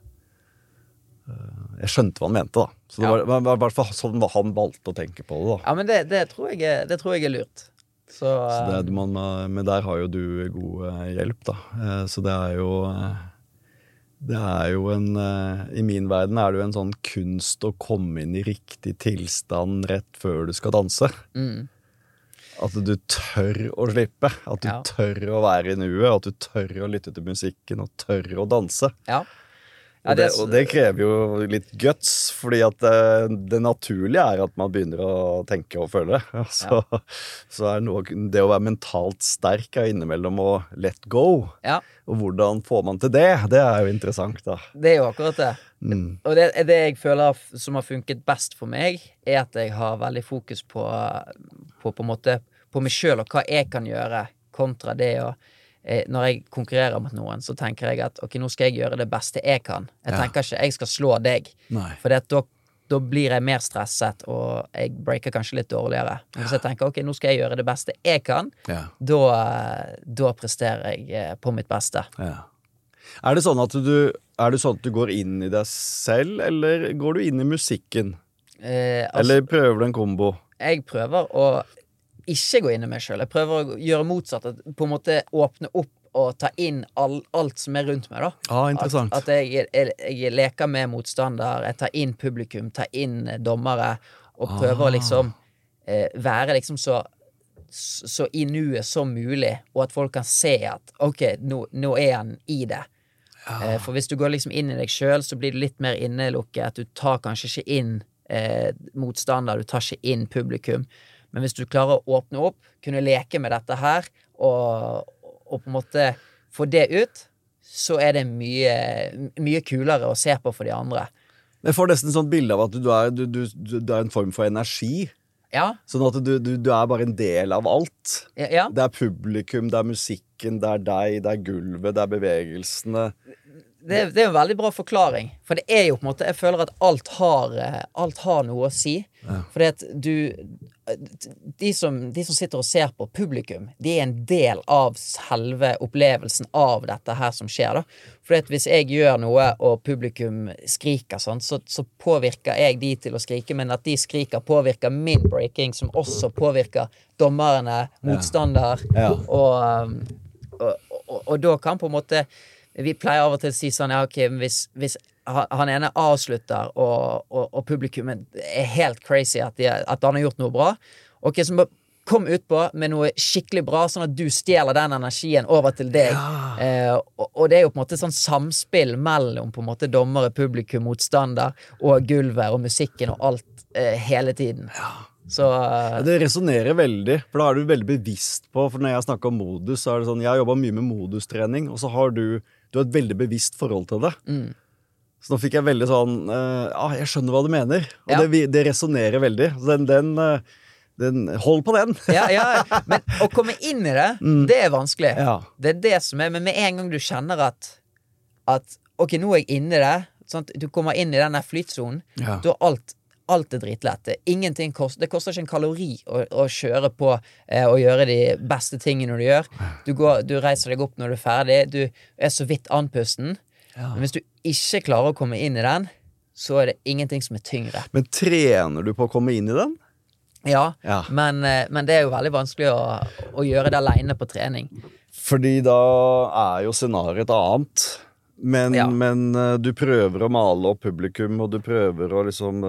jeg skjønte hva han mente da. Så det var i hvert fall sånn han valgte å tenke på det da. Ja, men det tror jeg er lurt. Så men der har jo du god hjelp da. Så det er jo i min verden er det jo en sånn kunst å komme inn i riktig tilstand rett før du skal danse. At du tør å slippe, at du tør å være i nuet, at du tør å lytte til musikken og tør å danse. Ja. Og det krever jo litt guts, fordi at det naturlige er at man begynner å tenke og føle. Så er det å være mentalt sterk innimellom å let go. Ja. Og hvordan får man til det? Det er jo interessant da. Det er jo akkurat det. Og det jeg føler som har funket best for meg, er at jeg har veldig fokus på en måte på meg selv og hva jeg kan gjøre kontra det når jeg konkurrerer mot noen, så tenker jeg at ok, nå skal jeg gjøre det beste jeg kan. Jeg tenker ikke jeg skal slå deg. Nei. For da blir jeg mer stresset, og jeg breaker kanskje litt dårligere. Men hvis jeg tenker ok, nå skal jeg gjøre det beste jeg kan, da presterer jeg på mitt beste. Ja. Er det sånn at du går inn i deg selv, eller går du inn i musikken? Eller prøver du en kombo? Jeg prøver å ikke gå inn i meg selv. Jeg prøver å gjøre motsatt, at på en måte åpne opp og ta inn alt som rundt meg da. Interessant. At jeg leker med motstander, jeg tar inn publikum, tar inn dommere, og prøver å liksom være liksom så i nuet som mulig, og at folk kan se at ok, nå han i det. For hvis du går liksom inn i deg selv, så blir du litt mer innelukket, du tar kanskje ikke inn motstander, du tar ikke inn publikum, men hvis du klarer å åpne opp, kunne leke med dette her, og på en måte få det ut, så det mye kulere å se på for de andre. Jeg får nesten sånn bilde av at du er en form for energi. Ja. Sånn at du bare en del av alt. Ja. Det publikum, det musikken, det deg, det gulvet, det bevegelsene. Det en veldig bra forklaring. For det jo på en måte, jeg føler at alt har noe å si. Fordi at de som sitter og ser på publikum, de en del av selve opplevelsen av dette her som skjer da. Fordi at hvis jeg gjør noe og publikum skriker sånn, så påvirker jeg de til å skrike, men at de skriker påvirker min breaking, som også påvirker dommerne, motstander, og da kan på en måte vi pleier av og til å si sånn, ja, ok, hvis han ene avslutter, og publikummet helt crazy at han har gjort noe bra, ok, så kom ut på med noe skikkelig bra, sånn at du stjeler den energien over til deg. Og det jo på en måte sånn samspill mellom på en måte dommere, publikum, motstander, og gulvet, og musikken, og alt hele tiden. Så, det resonerer veldig, for da du veldig bevisst på, for når jeg snakker om modus, så det sånn, jeg har jobbet mye med modustrening, og så har du har et veldig bevisst forhold til det. Så nå fikk jeg veldig sånn, jeg skjønner hva du mener, og det resonerer veldig. Så hold på den. Men å komme inn i det, det vanskelig. Det det som men med en gang du kjenner at ok, nå jeg inne i det, sånn at du kommer inn i denne flytsonen, da alt dritlett. Ingenting det koster ikke en kalori å kjøre på og gjøre de beste tingene du gjør. Du reiser deg opp når du ferdig, du så vidt anpusten. Men hvis du ikke klarer å komme inn i den, så det ingenting som tyngre. Men trener du på å komme inn i den? Ja. Men det jo veldig vanskelig å gjøre det alene på trening. Fordi da jo scenariet et annet. Men du prøver å male opp publikum, og du prøver å liksom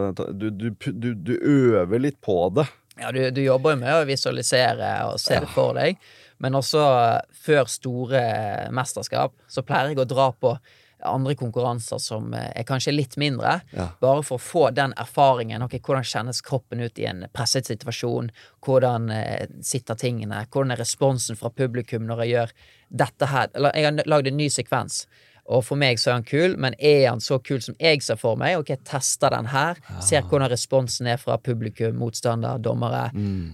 du øver litt på det. Ja, du jobber med å visualisere og se det for deg, men også før store mesterskap så pleier jeg å dra på andre konkurranser som kanskje litt mindre, bare for å få den erfaringen. Ok, hvordan kjennes kroppen ut i en presset situasjon? Hvordan sitter tingene? Hvordan responsen fra publikum når jeg gjør dette her? Eller jeg har laget en ny sekvens, og for meg så han kul, men han så kul som jeg ser for meg? Ok, jeg tester den her, ser hvordan responsen fra publikum, motstander, dommere,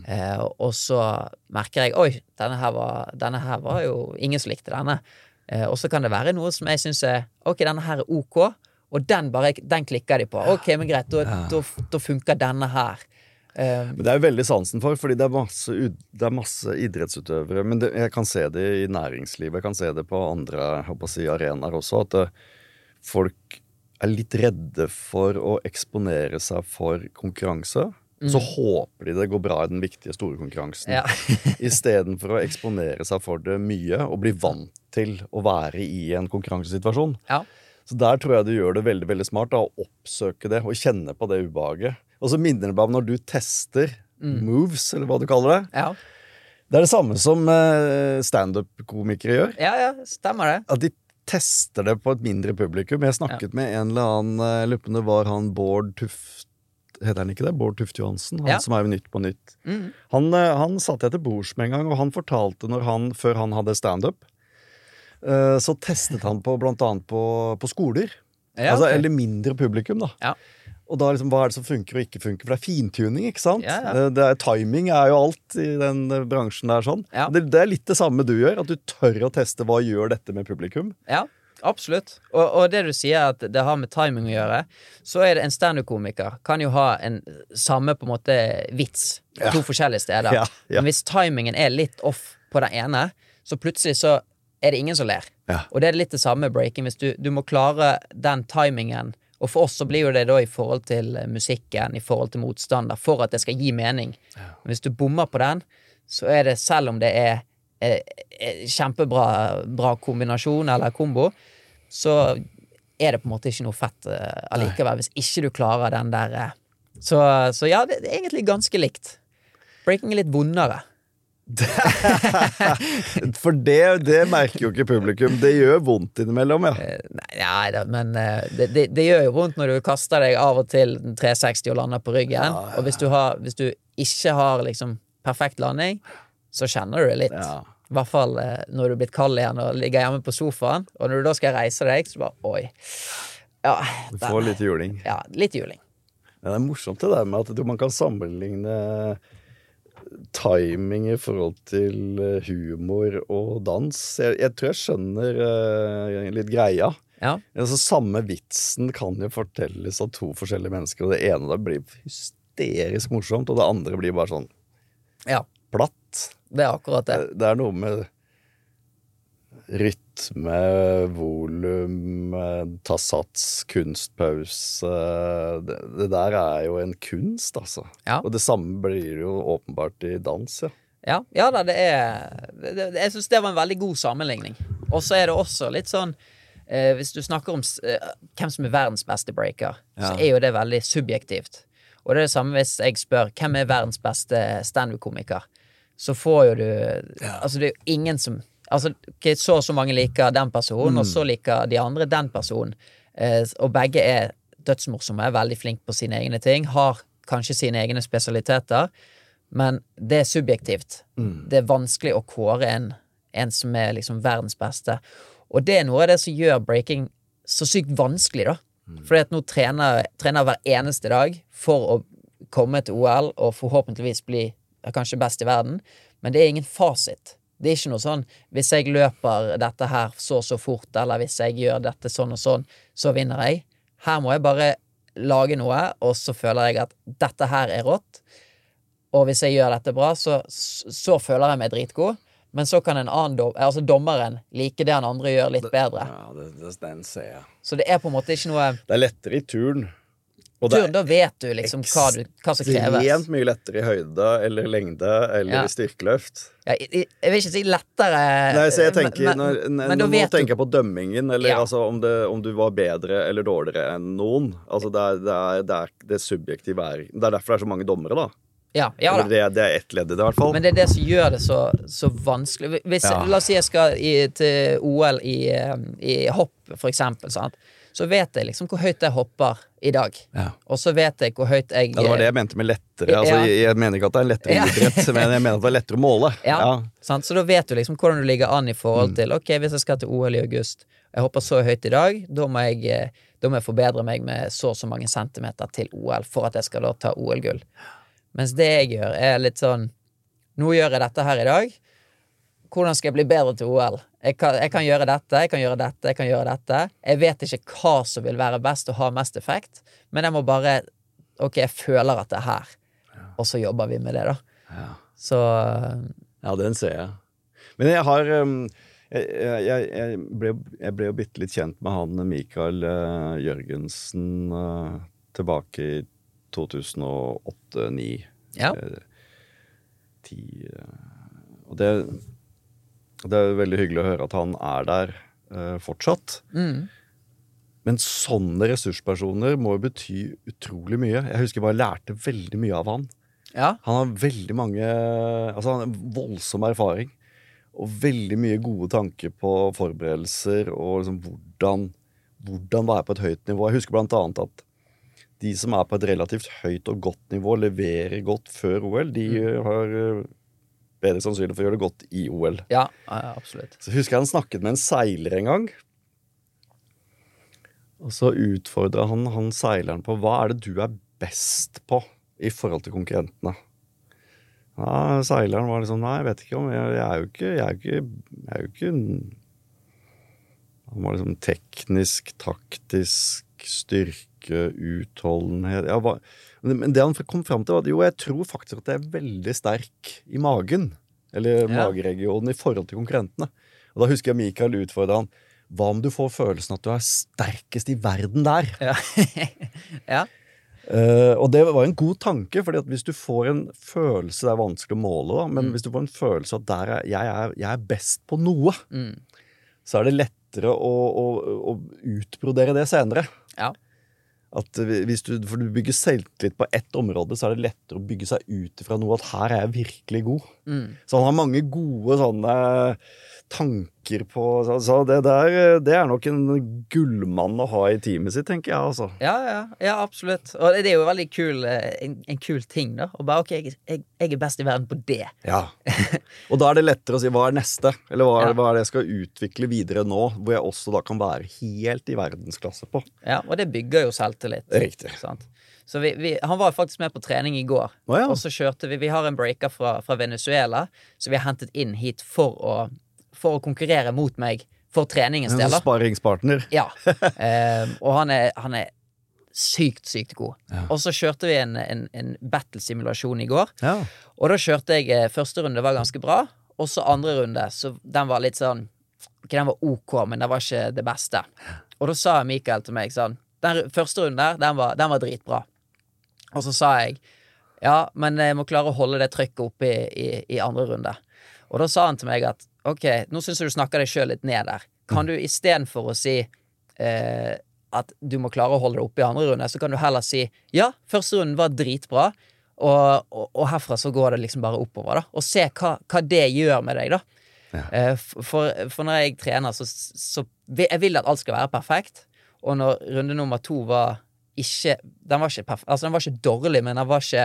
og så merker jeg, oi, denne her var jo ingen som likte denne. Og så kan det være noe som jeg synes ok, denne her ok, og den klikker de på. Ok, men greit, da funker denne her. Men det jo veldig sansen for, fordi det masse idrettsutøvere, men jeg kan se det i næringslivet, jeg kan se det på andre arenaer også, at folk litt redde for å eksponere seg for konkurranse. Så håper de det går bra i den viktige store konkurransen i stedet for å eksponere seg for det mye og bli vant til å være i en konkurransesituasjon. Så der tror jeg du gjør det veldig, veldig smart da, å oppsøke det og kjenne på det ubehaget. Og så minner det bare om når du tester moves, eller hva du kaller det. Det det samme som stand-up-komikere gjør. Ja, stemmer det. At de tester det på et mindre publikum. Jeg snakket med en eller annen, jeg lurer på om det var han Bård Tuft, heter han ikke det? Bård Tufte Johansen, han som jo Nytt på Nytt. Han satt jeg til bords med en gang, og han fortalte før han hadde stand-up, så testet han blant annet på skoler. Altså, eller mindre publikum da. Og da liksom, hva det som funker og ikke funker? For det fintuning, ikke sant? Timing jo alt i den bransjen der sånn. Det litt det samme du gjør, at du tør å teste hva gjør dette med publikum. Ja, absolutt. Og det du sier at det har med timing å gjøre, så det en stand-up-komiker kan jo ha en samme på en måte vits på to forskjellige steder. Men hvis timingen litt off på den ene, så plutselig så det ingen som ler. Og det litt det samme breaking. Hvis du må klare den timingen, og for oss så blir jo det da i forhold til musikken, i forhold til motstander, for at det skal gi mening. Men hvis du bommer på den, så det selv om det kjempebra kombinasjon eller kombo, så det på en måte ikke noe fett allikevel, hvis ikke du klarer den der. Så ja, det egentlig ganske likt. Breaking litt vondere. For det merker jo ikke publikum. Det gjør vondt innimellom, Nei da, men det gjør jo vondt når du kaster deg av og til 360 og lander på ryggen, og hvis du ikke har liksom perfekt landing, så kjenner du det litt. I hvert fall når du er blitt kald igjen og ligger hjemme på sofaen, og når du da skal reise deg, så bare, oi. Ja, du får litt juling. Ja, litt juling. Det morsomt det der med at man kan sammenligne timing I forhold til humor og dans. Jeg tror jeg skjønner litt greia. Ja. Altså, samme vitsen kan jo fortelles av to forskjellige mennesker, og det ene da blir hysterisk morsomt, og det andre blir bare sånn platt. Det akkurat det. Det noe med rytme, volum, ta sats, kunstpause. Det der jo en kunst, altså. Ja. Og det samme blir jo åpenbart I dans, Ja, da, jeg synes det var en veldig god sammenligning. Og så det også litt sånn, hvis du snakker om hvem som verdens beste breaker, så jo det veldig subjektivt. Og det det samme hvis jeg spør, hvem verdens beste stand-up-komiker? Så får jo du, altså det jo ingen som, altså så mange liker den personen, og så liker de andre den personen, og begge dødsmorsomme, veldig flink på sine egne ting, har kanskje sine egne spesialiteter, men det subjektivt. Det vanskelig å kåre en som liksom verdens beste. Og det noe av det som gjør breaking så sykt vanskelig da. Fordi at nå trener hver eneste dag for å komme til OL og forhåpentligvis bli kanskje best I verden, men det ingen fasit. Det ikke noe sånn, hvis jeg løper dette her så fort, eller hvis jeg gjør dette sånn og sånn, så vinner jeg. Her må jeg bare lage noe, og så føler jeg at dette her rått, og hvis jeg gjør dette bra, så føler jeg meg dritgod, men så kan en annen dommeren like det han andre gjør litt bedre. Ja, den ser jeg. Så det på en måte ikke noe... Det lettere I turn. Og turn, da vet du liksom hva som kreves. Ekstremt mye lettere I høyde, eller lengde, eller I styrkeløft. Ja, jeg vil ikke si lettere... Nei, så jeg tenker, men nå tenker jeg på dømmingen, eller altså om du var bedre eller dårligere enn noen. Altså det subjektive det derfor det så mange dommere da. Ja det ett ledd I det I hvert fall. Men det det som gjør det så vanskelig. La oss si jeg skal til OL I hopp, for eksempel, sant? Så vet jeg liksom hvor høyt jeg hopper I dag. Og så vet jeg hvor høyt jeg... Ja, det var det jeg mente med lettere. Altså, jeg mener ikke at det en lettere idrett, men jeg mener at det lettere å måle. Sant? Så da vet du liksom hvordan du ligger an I forhold til, ok, hvis jeg skal til OL I august, jeg hopper så høyt I dag, da må jeg forbedre meg med så mange centimeter til OL, for at jeg skal da ta OL-gull. Mens det jeg gjør litt sånn, nå gjør jeg dette her I dag, hvordan skal jeg bli bedre til OL? Jeg kan gjøre dette, jeg kan gjøre dette, jeg kan gjøre dette. Jeg vet ikke hva som vil være best og ha mest effekt, men jeg må bare, ok, jeg føler at det her, og så jobber vi med det da. Så... Ja, den ser jeg. Men jeg har... Jeg ble jo bitte litt kjent med han Mikael Jørgensen tilbake I 2008-2009. Ja. 10... Og det veldig hyggelig å høre at han der fortsatt. Men sånne ressurspersoner må jo bety utrolig mye. Jeg husker jeg bare lærte veldig mye av han. Ja. Han har veldig mange... Altså han har en voldsom erfaring. Og veldig mye gode tanker på forberedelser og liksom hvordan være på et høyt nivå. Jeg husker blant annet at de som på et relativt høyt og godt nivå leverer godt før OL, de har bedre sannsynlig for å gjøre det godt I OL. Ja, absolutt. Så husker jeg han snakket med en seiler en gang, og så utfordret han seileren på hva det du best på I forhold til konkurrentene. Ja, seileren var liksom, nei, jeg vet ikke om, jeg er jo ikke han var liksom teknisk, taktisk, styrke, utholdenhet. Men det han kom frem til var at jo, jeg tror faktisk at jeg veldig sterk I magen, eller mageregionen I forhold til konkurrentene. Og da husker jeg Mikael utfordret han, hva om du får følelsen at du sterkest I verden der? Ja. Og det var en god tanke, fordi at hvis du får en følelse, det er vanskelig å måle da, men hvis du får en følelse at jeg er best på noe, så er det lettere å utbrodere det senere. Ja. At for du bygger selvtillit på ett område, så er det lettere å bygge seg ut fra noe at her er jeg virkelig god. Så han har mange gode sånne tanker på, så det er nok en gullmann å ha i teamet sitt, tenker jeg altså. Ja, absolutt. Og det er jo veldig en kul ting da, og bare ok, jeg er best i verden på det. Ja, og da er det lettere å si hva er neste, eller hva er det jeg skal utvikle videre nå, hvor jeg også da kan være helt i verdensklasse på. Ja, og det bygger jo selvtillit. Riktig. Sant? Så han var faktisk med på trening i går, og så kjørte vi har en breaker fra Venezuela, så vi har hentet inn hit for å konkurrere mot meg for treningens del. En sparringspartner. Ja, og han er sykt god. Ja. Og så kjørte vi en battle-simulasjon i går, og da kjørte jeg, første runde var ganske bra, og så andre runde, så den var litt sånn, den var ok, men den var ikke det beste. Og da sa Mikael til meg sånn, den første runden der, den var dritbra. Og så sa jeg, ja, men jeg må klare å holde det trykket oppe i andre runde. Og da sa han til meg at, ok, nå synes jeg du snakker deg selv litt ned der. Kan du i stedet for å si at du må klare å holde det oppe i andre runde, så kan du heller si, ja, første runden var dritbra, og herfra så går det liksom bare oppover da. Og se hva det gjør med deg da. Ja. For når jeg trener, så jeg vil at alt skal være perfekt, og når runde nummer 2 var ikke, den var ikke perfekt, altså den var ikke dårlig, men den var ikke,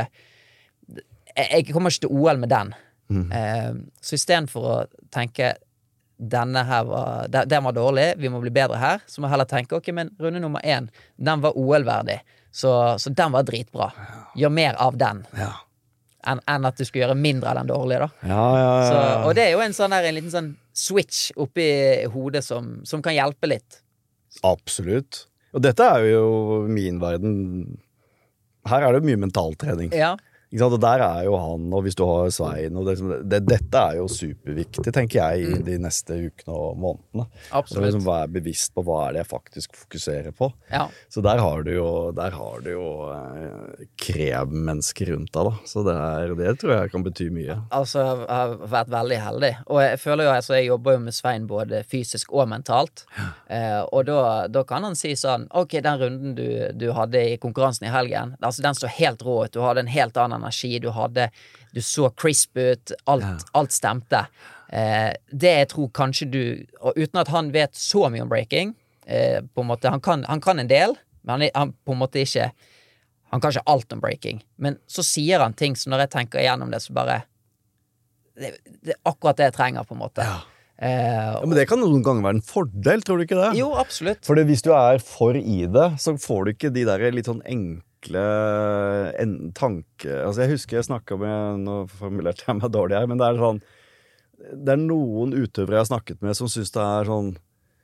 jeg kommer ikke til OL med den. Så i stedet for å tenke denne her den var dårlig, vi må bli bedre her, så må jeg heller tenke, ok, men runde nummer 1 den var OL-verdig, så den var dritbra, gjør mer av den enn at du skal gjøre mindre av den dårlige da. Så, og det er jo en liten sånn switch oppi hodet som kan hjelpe litt. Absolutt, og dette er jo min verden, her er det mye mentaltrening. Ja. Og der er jo han, og hvis du har Svein og dette er jo superviktig, tenker jeg, i de neste ukene og månedene. Absolutt. Liksom være bevisst på hva er det jeg faktisk fokuserer på. Ja. Så der har du jo krevmennesker rundt deg da. Så det tror jeg kan bety mye. Altså, jeg har vært veldig heldig, og jeg føler jo, jeg jobber jo med Svein både fysisk og mentalt, og da kan han si sånn, ok, den runden du hadde i konkurransen i helgen, altså den så helt rå ut, du hadde en helt annen energi, du så crisp ut, alt stemte. Det jeg tror kanskje og uten at han vet så mye om breaking, på en måte, han kan en del, men han på en måte ikke, han kan ikke alt om breaking, men så sier han ting, så når jeg tenker igjennom det, så bare, det er akkurat det jeg trenger på en måte. Ja, men det kan noen ganger være en fordel, tror du ikke det? Jo, absolutt. For hvis du er for i det, så får du ikke de der litt sånn enkle tanke, altså jeg husker jeg snakket med, nå formulerte jeg meg dårlig her, men det er noen utøvere jeg har snakket med som synes det er sånn,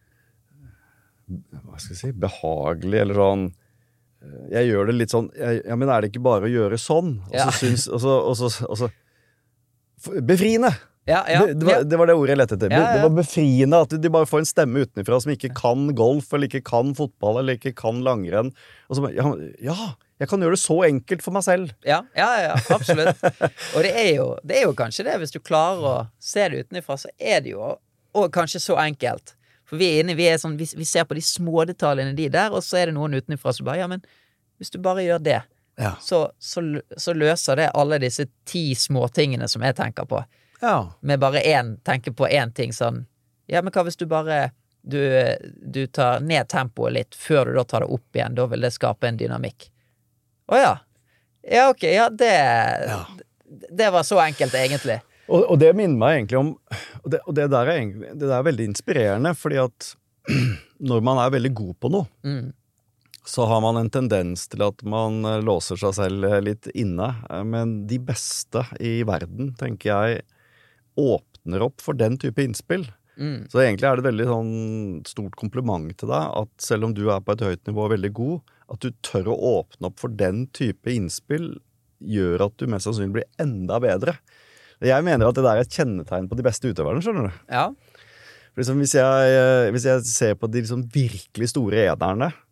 hva skal jeg si, behagelig, eller sånn, jeg gjør det litt sånn, ja, men er det ikke bare å gjøre sånn? Og så befriende! Ja. Det var det ordet jeg lette etter. Det var befriende at de bare får en stemme utenfra som ikke kan golf, eller ikke kan fotball, eller ikke kan langrenn. Og så, jeg kan gjøre det så enkelt for meg selv. Ja, absolutt. Og det er jo kanskje det, hvis du klarer å se det utenfra, så er det jo og kanskje så enkelt. For vi ser på de små detaljene de der, og så er det noen utenfra som bare, ja, men hvis du bare gjør det, så løser det alle disse 10 små tingene som jeg tenker på. Ja. Med bare tenke på en ting sånn, ja, men hva hvis du bare du tar ned tempoet litt før du da tar det opp igjen, da vil det skape en dynamikk. Åja, ok, det var så enkelt egentlig. Og det minner meg egentlig om, og det der er veldig inspirerende, fordi at når man er veldig god på noe, så har man en tendens til at man låser seg selv litt inne, men de beste i verden, tenker jeg, åpner opp for den type innspill. Så egentlig er det et veldig sånn stort kompliment til deg, at selv om du er på et høyt nivå og veldig god, at du tør å åpne opp for den type innspill, gjør at du mest sannsynlig blir enda bedre. Jeg mener at det der er et kjennetegn på de beste utøverne, skjønner du? Ja. For liksom, hvis jeg ser på de liksom virkelig store enerne,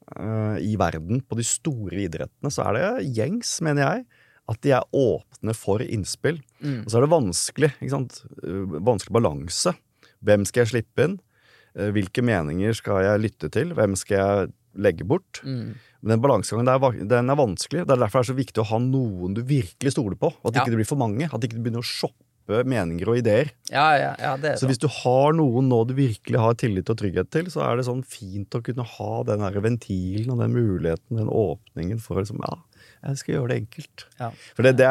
i verden på de store idrettene, så det gjengs, mener jeg, at de åpne for innspill. Og så det vanskelig, ikke sant? Vanskelig balanse. Hvem skal jeg slippe inn? Hvilke meninger skal jeg lytte til? Hvem skal jeg legge bort? Men den balansegangen, den vanskelig. Det derfor det så viktig å ha noen du virkelig stoler på. At ikke det blir for mange. At ikke du begynner å shoppe meninger og ideer. Ja, det så hvis du har noen nå du virkelig har tillit og trygghet til, så det sånn fint å kunne ha den her ventilen og den muligheten, den åpningen for liksom, jeg skal gjøre det enkelt. Ja. For det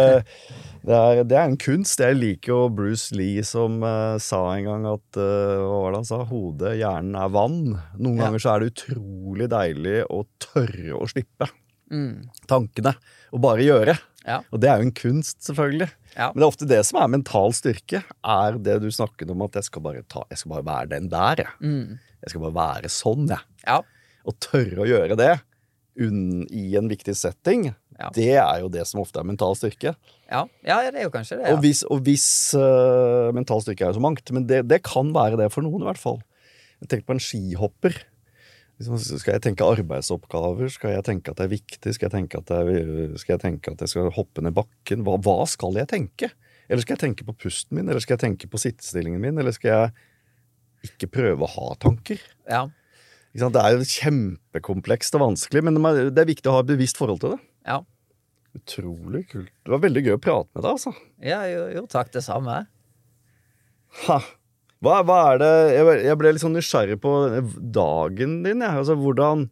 en kunst. Jeg liker jo Bruce Lee som sa en gang at, hva var det han sa? Hodet, hjernen vann. Noen ganger så det utrolig deilig å tørre å slippe tankene, og bare gjøre. Og det jo en kunst, selvfølgelig. Men det ofte det som mental styrke, det du snakket om at jeg skal bare være den der. Jeg skal bare være sånn, Og tørre å gjøre det i en viktig setting, det jo det som ofte mental styrke. Ja, det jo kanskje det, Og hvis mental styrke jo så mangt, men det kan være det for noen i hvert fall. Jeg tenker på en skihopper. Skal jeg tenke arbeidsoppgaver? Skal jeg tenke at det viktig? Skal jeg tenke at jeg skal hoppe ned bakken? Hva skal jeg tenke? Eller skal jeg tenke på pusten min? Eller skal jeg tenke på sittestillingen min? Eller skal jeg ikke prøve å ha tanker? Ja. Det jo kjempekomplekst og vanskelig, men det viktig å ha et bevisst forhold til det. Ja. Utrolig kult. Det var veldig gøy å prate med deg, altså. Ja, jo, takk det samme. Hva det? Jeg ble litt sånn nysgjerrig på dagen din, Altså, hvordan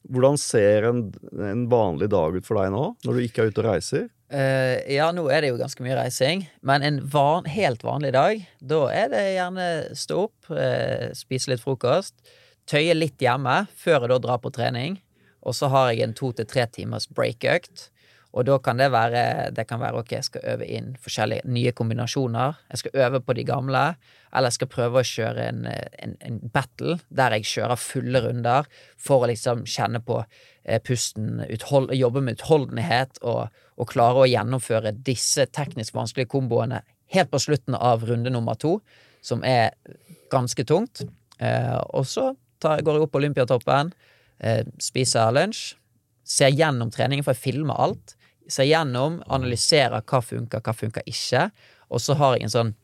ser en vanlig dag ut for deg nå, når du ikke ute og reiser? Ja, nå det jo ganske mye reising, men en helt vanlig dag, da det gjerne stå opp, spise litt frokost, tøye litt hjemme, før jeg da drar på trening, og så har jeg en 2 til 3 timers break-økt, og da kan det være, ok, jeg skal øve inn forskjellige nye kombinasjoner, jeg skal øve på de gamle, eller jeg skal prøve å kjøre en battle, der jeg kjører fulle runder, for å liksom kjenne på pusten, jobbe med utholdenhet, og klare å gjennomføre disse teknisk vanskelige komboene, helt på slutten av runde nummer 2, som ganske tungt, og så går jeg opp på Olympiatoppen, spiser lunsj, ser gjennom treningen, for jeg filmer alt, ser gjennom, analyserer hva funker ikke, og så har jeg en sånn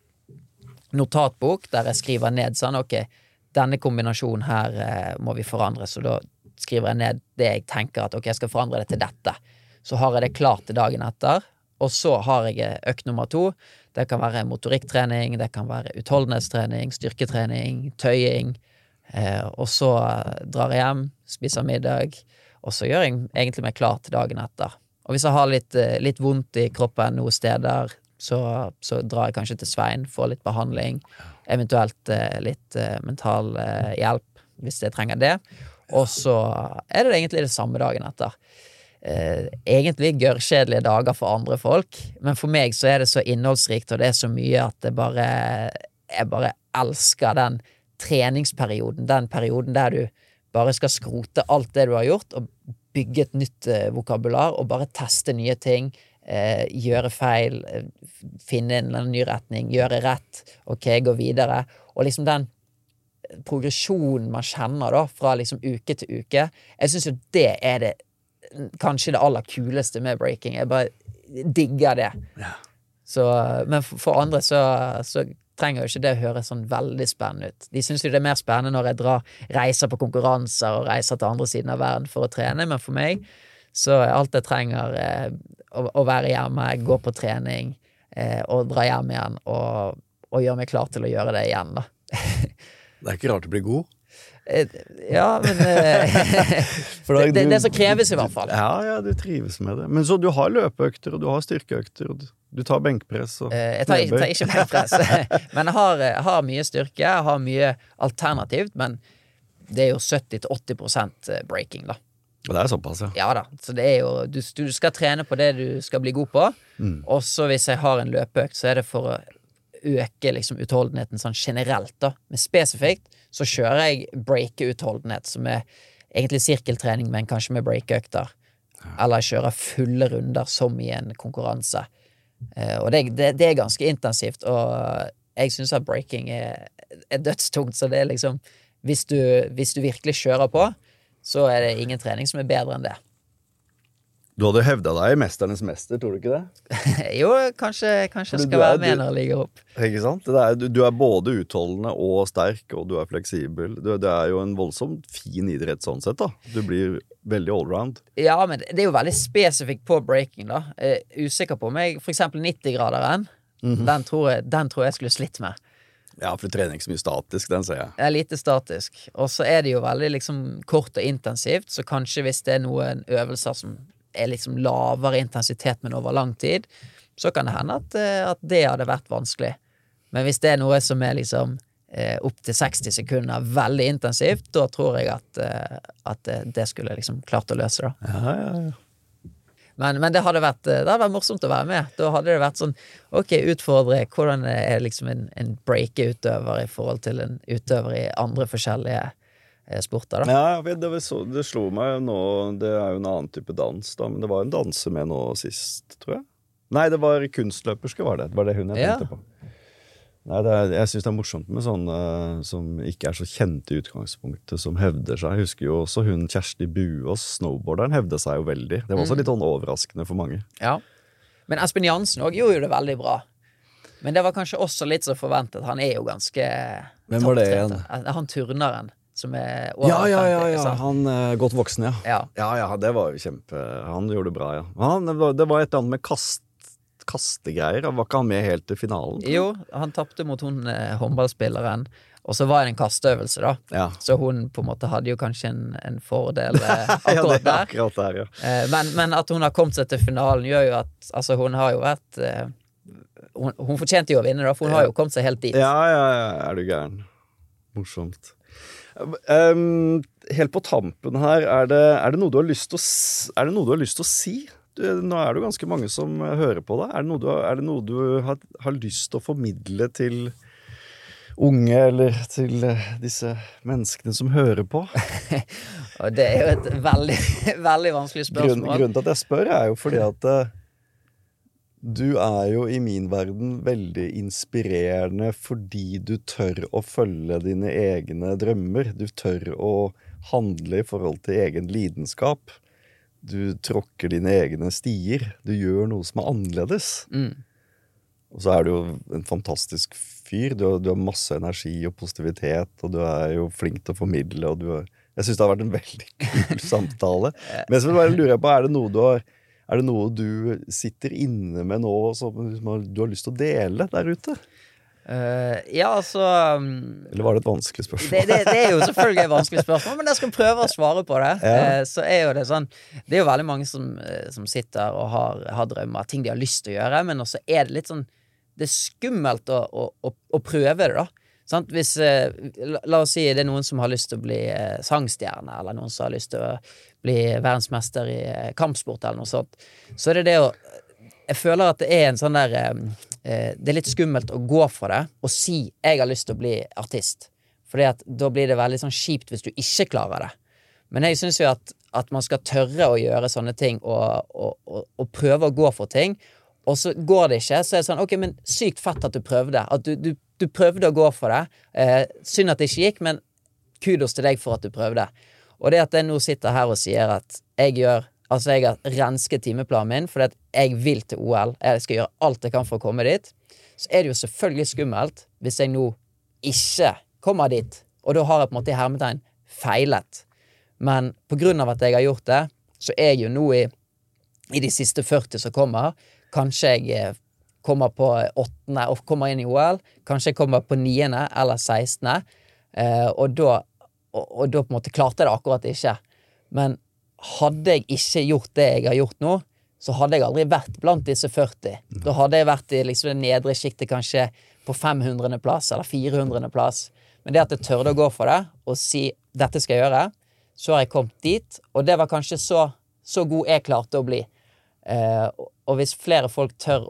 notatbok der jeg skriver ned sånn, ok, denne kombinasjonen her må vi forandre, så da skriver jeg ned det jeg tenker at, ok, jeg skal forandre det til dette. Så har jeg det klart til dagen etter, og så har jeg økt nummer 2. Det kan være motorikktrening, det kan være utholdenhetstrening, styrketrening, tøying, og så drar jeg hjem, spiser middag, og så gjør jeg egentlig meg klar til dagen etter. Og hvis jeg har litt vondt i kroppen noen steder, så drar jeg kanskje til Svein, får litt behandling, eventuelt litt mental hjelp, hvis jeg trenger det. Og så det egentlig det samme dagen etter. Egentlig gørrkjedelige dager for andre folk, men for meg så det så innholdsrikt, og det så mye at jeg bare elsker den treningsperioden, den perioden der du bare skal skrote alt det du har gjort, og bygge et nytt vokabular, og bare teste nye ting, gjøre feil, finne en ny retning, gjøre rett, ok, gå videre, og liksom den progresjonen man kjenner da, fra liksom uke til uke, jeg synes jo det det kanskje det aller kuleste med breaking, jeg bare digger det. Ja. Så, men for andre så trenger jo ikke det å høre sånn veldig spennende ut. De synes jo det mer spennende når jeg reiser på konkurranser og reiser til andre siden av verden for å trene, men for meg så alt jeg trenger å være hjemme, gå på trening og dra hjem igjen og gjøre meg klar til å gjøre det igjen da. Det ikke rart å bli god. Ja, men det som kreves i hvert fall. Ja, du trives med det. Men så du har løpeøkter, og du har styrkeøkter, og du tar benkpress og jeg tar ikke benkpress, men jeg har mye styrke, jeg har mye alternativt, men det jo 70-80% breaking da. Og det såpass, ja. Ja da, så det jo, du skal trene på det du skal bli god på, og så hvis jeg har en løpeøkt, så det for å øke liksom utholdenheten sånn generelt da, men spesifikt så kjører jeg break-utholdenhet, som egentlig sirkeltrening, men kanskje med break-økter, eller jeg kjører fulle runder som i en konkurranse. Og det ganske intensivt, og jeg synes at breaking dødstungt, så det liksom, hvis du virkelig kjører på, så det ingen trening som bedre enn det. Du hadde hevdet deg i Mesternes Mester, tror du ikke det? Jo, kanskje jeg skal være med når jeg ligger opp. Ikke sant? Du både utholdende og sterk, og du fleksibel. Det jo en voldsomt fin idrett sånn sett da. Du blir veldig allround. Ja, men det jo veldig spesifikt på breaking da. Usikker på meg, for eksempel 90-graderen. Den tror jeg skulle slitt med. Ja, for du trener ikke så mye statisk, den ser jeg. Det lite statisk. Og så det jo veldig liksom kort og intensivt, så kanskje hvis det noen øvelser som liksom lavere intensitet, men over lang tid, så kan det hende at det hadde vært vanskelig. Men hvis det noe som liksom opp til 60 sekunder veldig intensivt, da tror jeg at det skulle liksom klart å løse da. Ja. Men det hadde vært morsomt å være med. Da hadde det vært sånn, ok, utfordre, hvordan liksom en break-utøver i forhold til en utøver i andre forskjellige sporter da. Ja, det slo meg nå, det jo en annen type dans da, men det var en danse med nå sist, tror jeg. Nei, det var kunstløperske var det hun jeg tenkte på. Nei, jeg synes det morsomt med sånne som ikke så kjente i utgangspunktet, som hevder seg. Jeg husker jo også hun Kjersti Buås, snowboarderen, hevde seg jo veldig. Det var også litt sånn overraskende for mange. Ja, men Espen Jansen også gjorde jo det veldig bra. Men det var kanskje også litt så forventet. Han jo ganske... Hvem var det igjen? Han turneren. Som over 50, han godt voksen, ja. Ja, det var jo han gjorde det bra, ja. Det var et eller annet med kastegreier, var ikke han med helt til finalen? Jo, han tappte mot hun håndballspilleren, og så var det en kasteøvelse da, så hun på en måte hadde jo kanskje en fordel akkurat der. Akkurat der, ja. Men at hun har kommet seg til finalen gjør jo at, altså hun har jo vært, hun fortjente jo å vinne da, for hun har jo kommet seg helt dit. Ja, du gæren. Morsomt. Helt på tampen her, er det noe du har lyst til å si? Nå det ganske mange som hører på deg. Er det noe du har lyst til å formidle til unge, eller til disse menneskene som hører på? Og det jo et veldig, veldig vanskelig spørsmål. Grunnen til at jeg spør jo fordi at du jo i min verden veldig inspirerende fordi du tør å følge dine egne drømmer. Du tør å handle i forhold til egen lidenskap. Du tråkker dine egne stier. Du gjør noe som annerledes. Og så du jo en fantastisk fyr. Du har masse energi og positivitet, og du jo flink til å formidle, og jeg synes det har vært en veldig kul samtale. Men så lurer jeg på, det noe du sitter inne med nå som du har lyst til å dele der ute? Ja, altså Eller var det et vanskelig spørsmål? Det jo selvfølgelig et vanskelig spørsmål, men jeg skal prøve å svare på det. Så jo det sånn, det jo veldig mange som sitter og har drømmer, ting de har lyst til å gjøre, men også det litt sånn, det skummelt å prøve det da. Sant? Hvis, la oss si det noen som har lyst til å bli sangstjerne, eller noen som har lyst til å bli verdensmester i kampsport eller noe sånt, så det å jeg føler at det en sånn der det litt skummelt å gå for det og si jeg har lyst til å bli artist, fordi at da blir det veldig sånn kjipt hvis du ikke klarer det. Men jeg synes jo at man skal tørre å gjøre sånne ting og prøve å gå for ting, og så går det ikke, så det sånn, ok, men sykt fett at du prøvde, at du prøvde å gå for det, synd at det ikke gikk, men kudos til deg for at du prøvde. Og det at jeg nå sitter her og sier at jeg har rensket timeplanen min, fordi at jeg vil til OL, jeg skal gjøre alt jeg kan for å komme dit, så det jo selvfølgelig skummelt hvis jeg nå ikke kommer dit, og da har jeg på en måte i hermetegn feilet. Men på grunn av at jeg har gjort det, så jeg jo nå i de siste 40 som kommer, kanskje jeg kommer på 8. og kommer inn i OL, kanskje jeg kommer på 9. eller 16. Og da på en måte klarte jeg det akkurat ikke. Men hadde jeg ikke gjort det jeg har gjort nå, så hadde jeg aldri vært blant disse 40. Da hadde jeg vært i liksom det nedre skiktet kanskje på 500. plass eller 400. plass. Men det at jeg tørde å gå for det og si dette skal jeg gjøre, så har jeg kommet dit, og det var kanskje så god jeg klarte å bli. Og hvis flere folk tør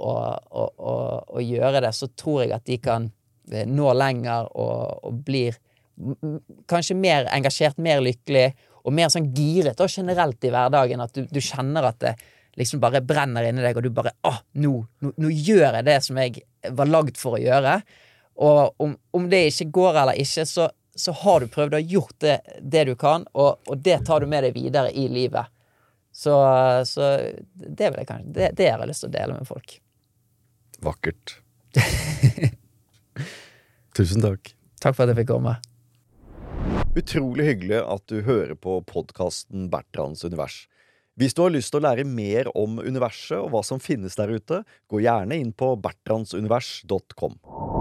å gjøre det, så tror jeg at de kan nå lenger og blir kanskje mer engasjert, mer lykkelig og mer sånn giret og generelt i hverdagen, at du kjenner at det liksom bare brenner inni deg, og du bare, nå gjør jeg det som jeg var lagd for å gjøre. Og om det ikke går eller ikke, så har du prøvd å ha gjort det du kan, og det tar du med deg videre i livet. Så det vil jeg kanskje, det har jeg lyst til å dele med folk. Vakkert. Tusen takk. Takk for at jeg fikk komme. Utrolig hyggelig at du hører på podcasten Bertrands univers. Hvis du har lyst til å lære mer om universet og hva som finnes der ute, gå gjerne inn på bertrandsunivers.com.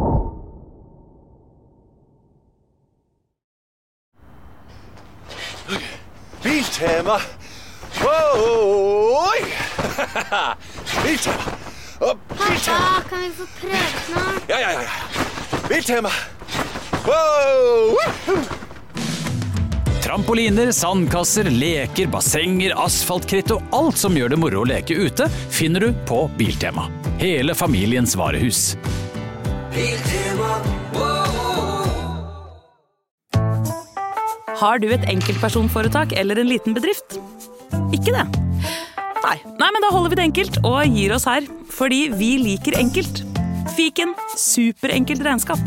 Biltema! Oi! Biltema! Pappa, kan vi få prøve snart? Ja. Biltema! Wow! Trampoliner, sandkasser, leker, bassenger, asfaltkritt og alt som gjør det moro å leke ute, finner du på Biltema. Hele familiens varehus. Biltema! Har du et enkeltpersonforetak eller en liten bedrift? Ikke det? Nei, men da holder vi det enkelt og gir oss her, fordi vi liker enkelt. Fiken, superenkelt regnskap.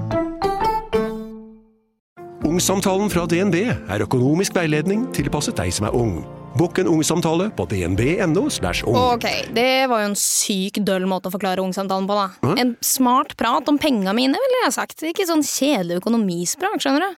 Ungsamtalen fra DNB er økonomisk veiledning tilpasset deg som er ung. Bokk en ungsamtale på dnb.no/ung. Ok, det var jo en syk døll måte å forklare ungsamtalen på da. En smart prat om penga mine, ville jeg ha sagt. Ikke sånn kjedelig økonomisprat, skjønner du?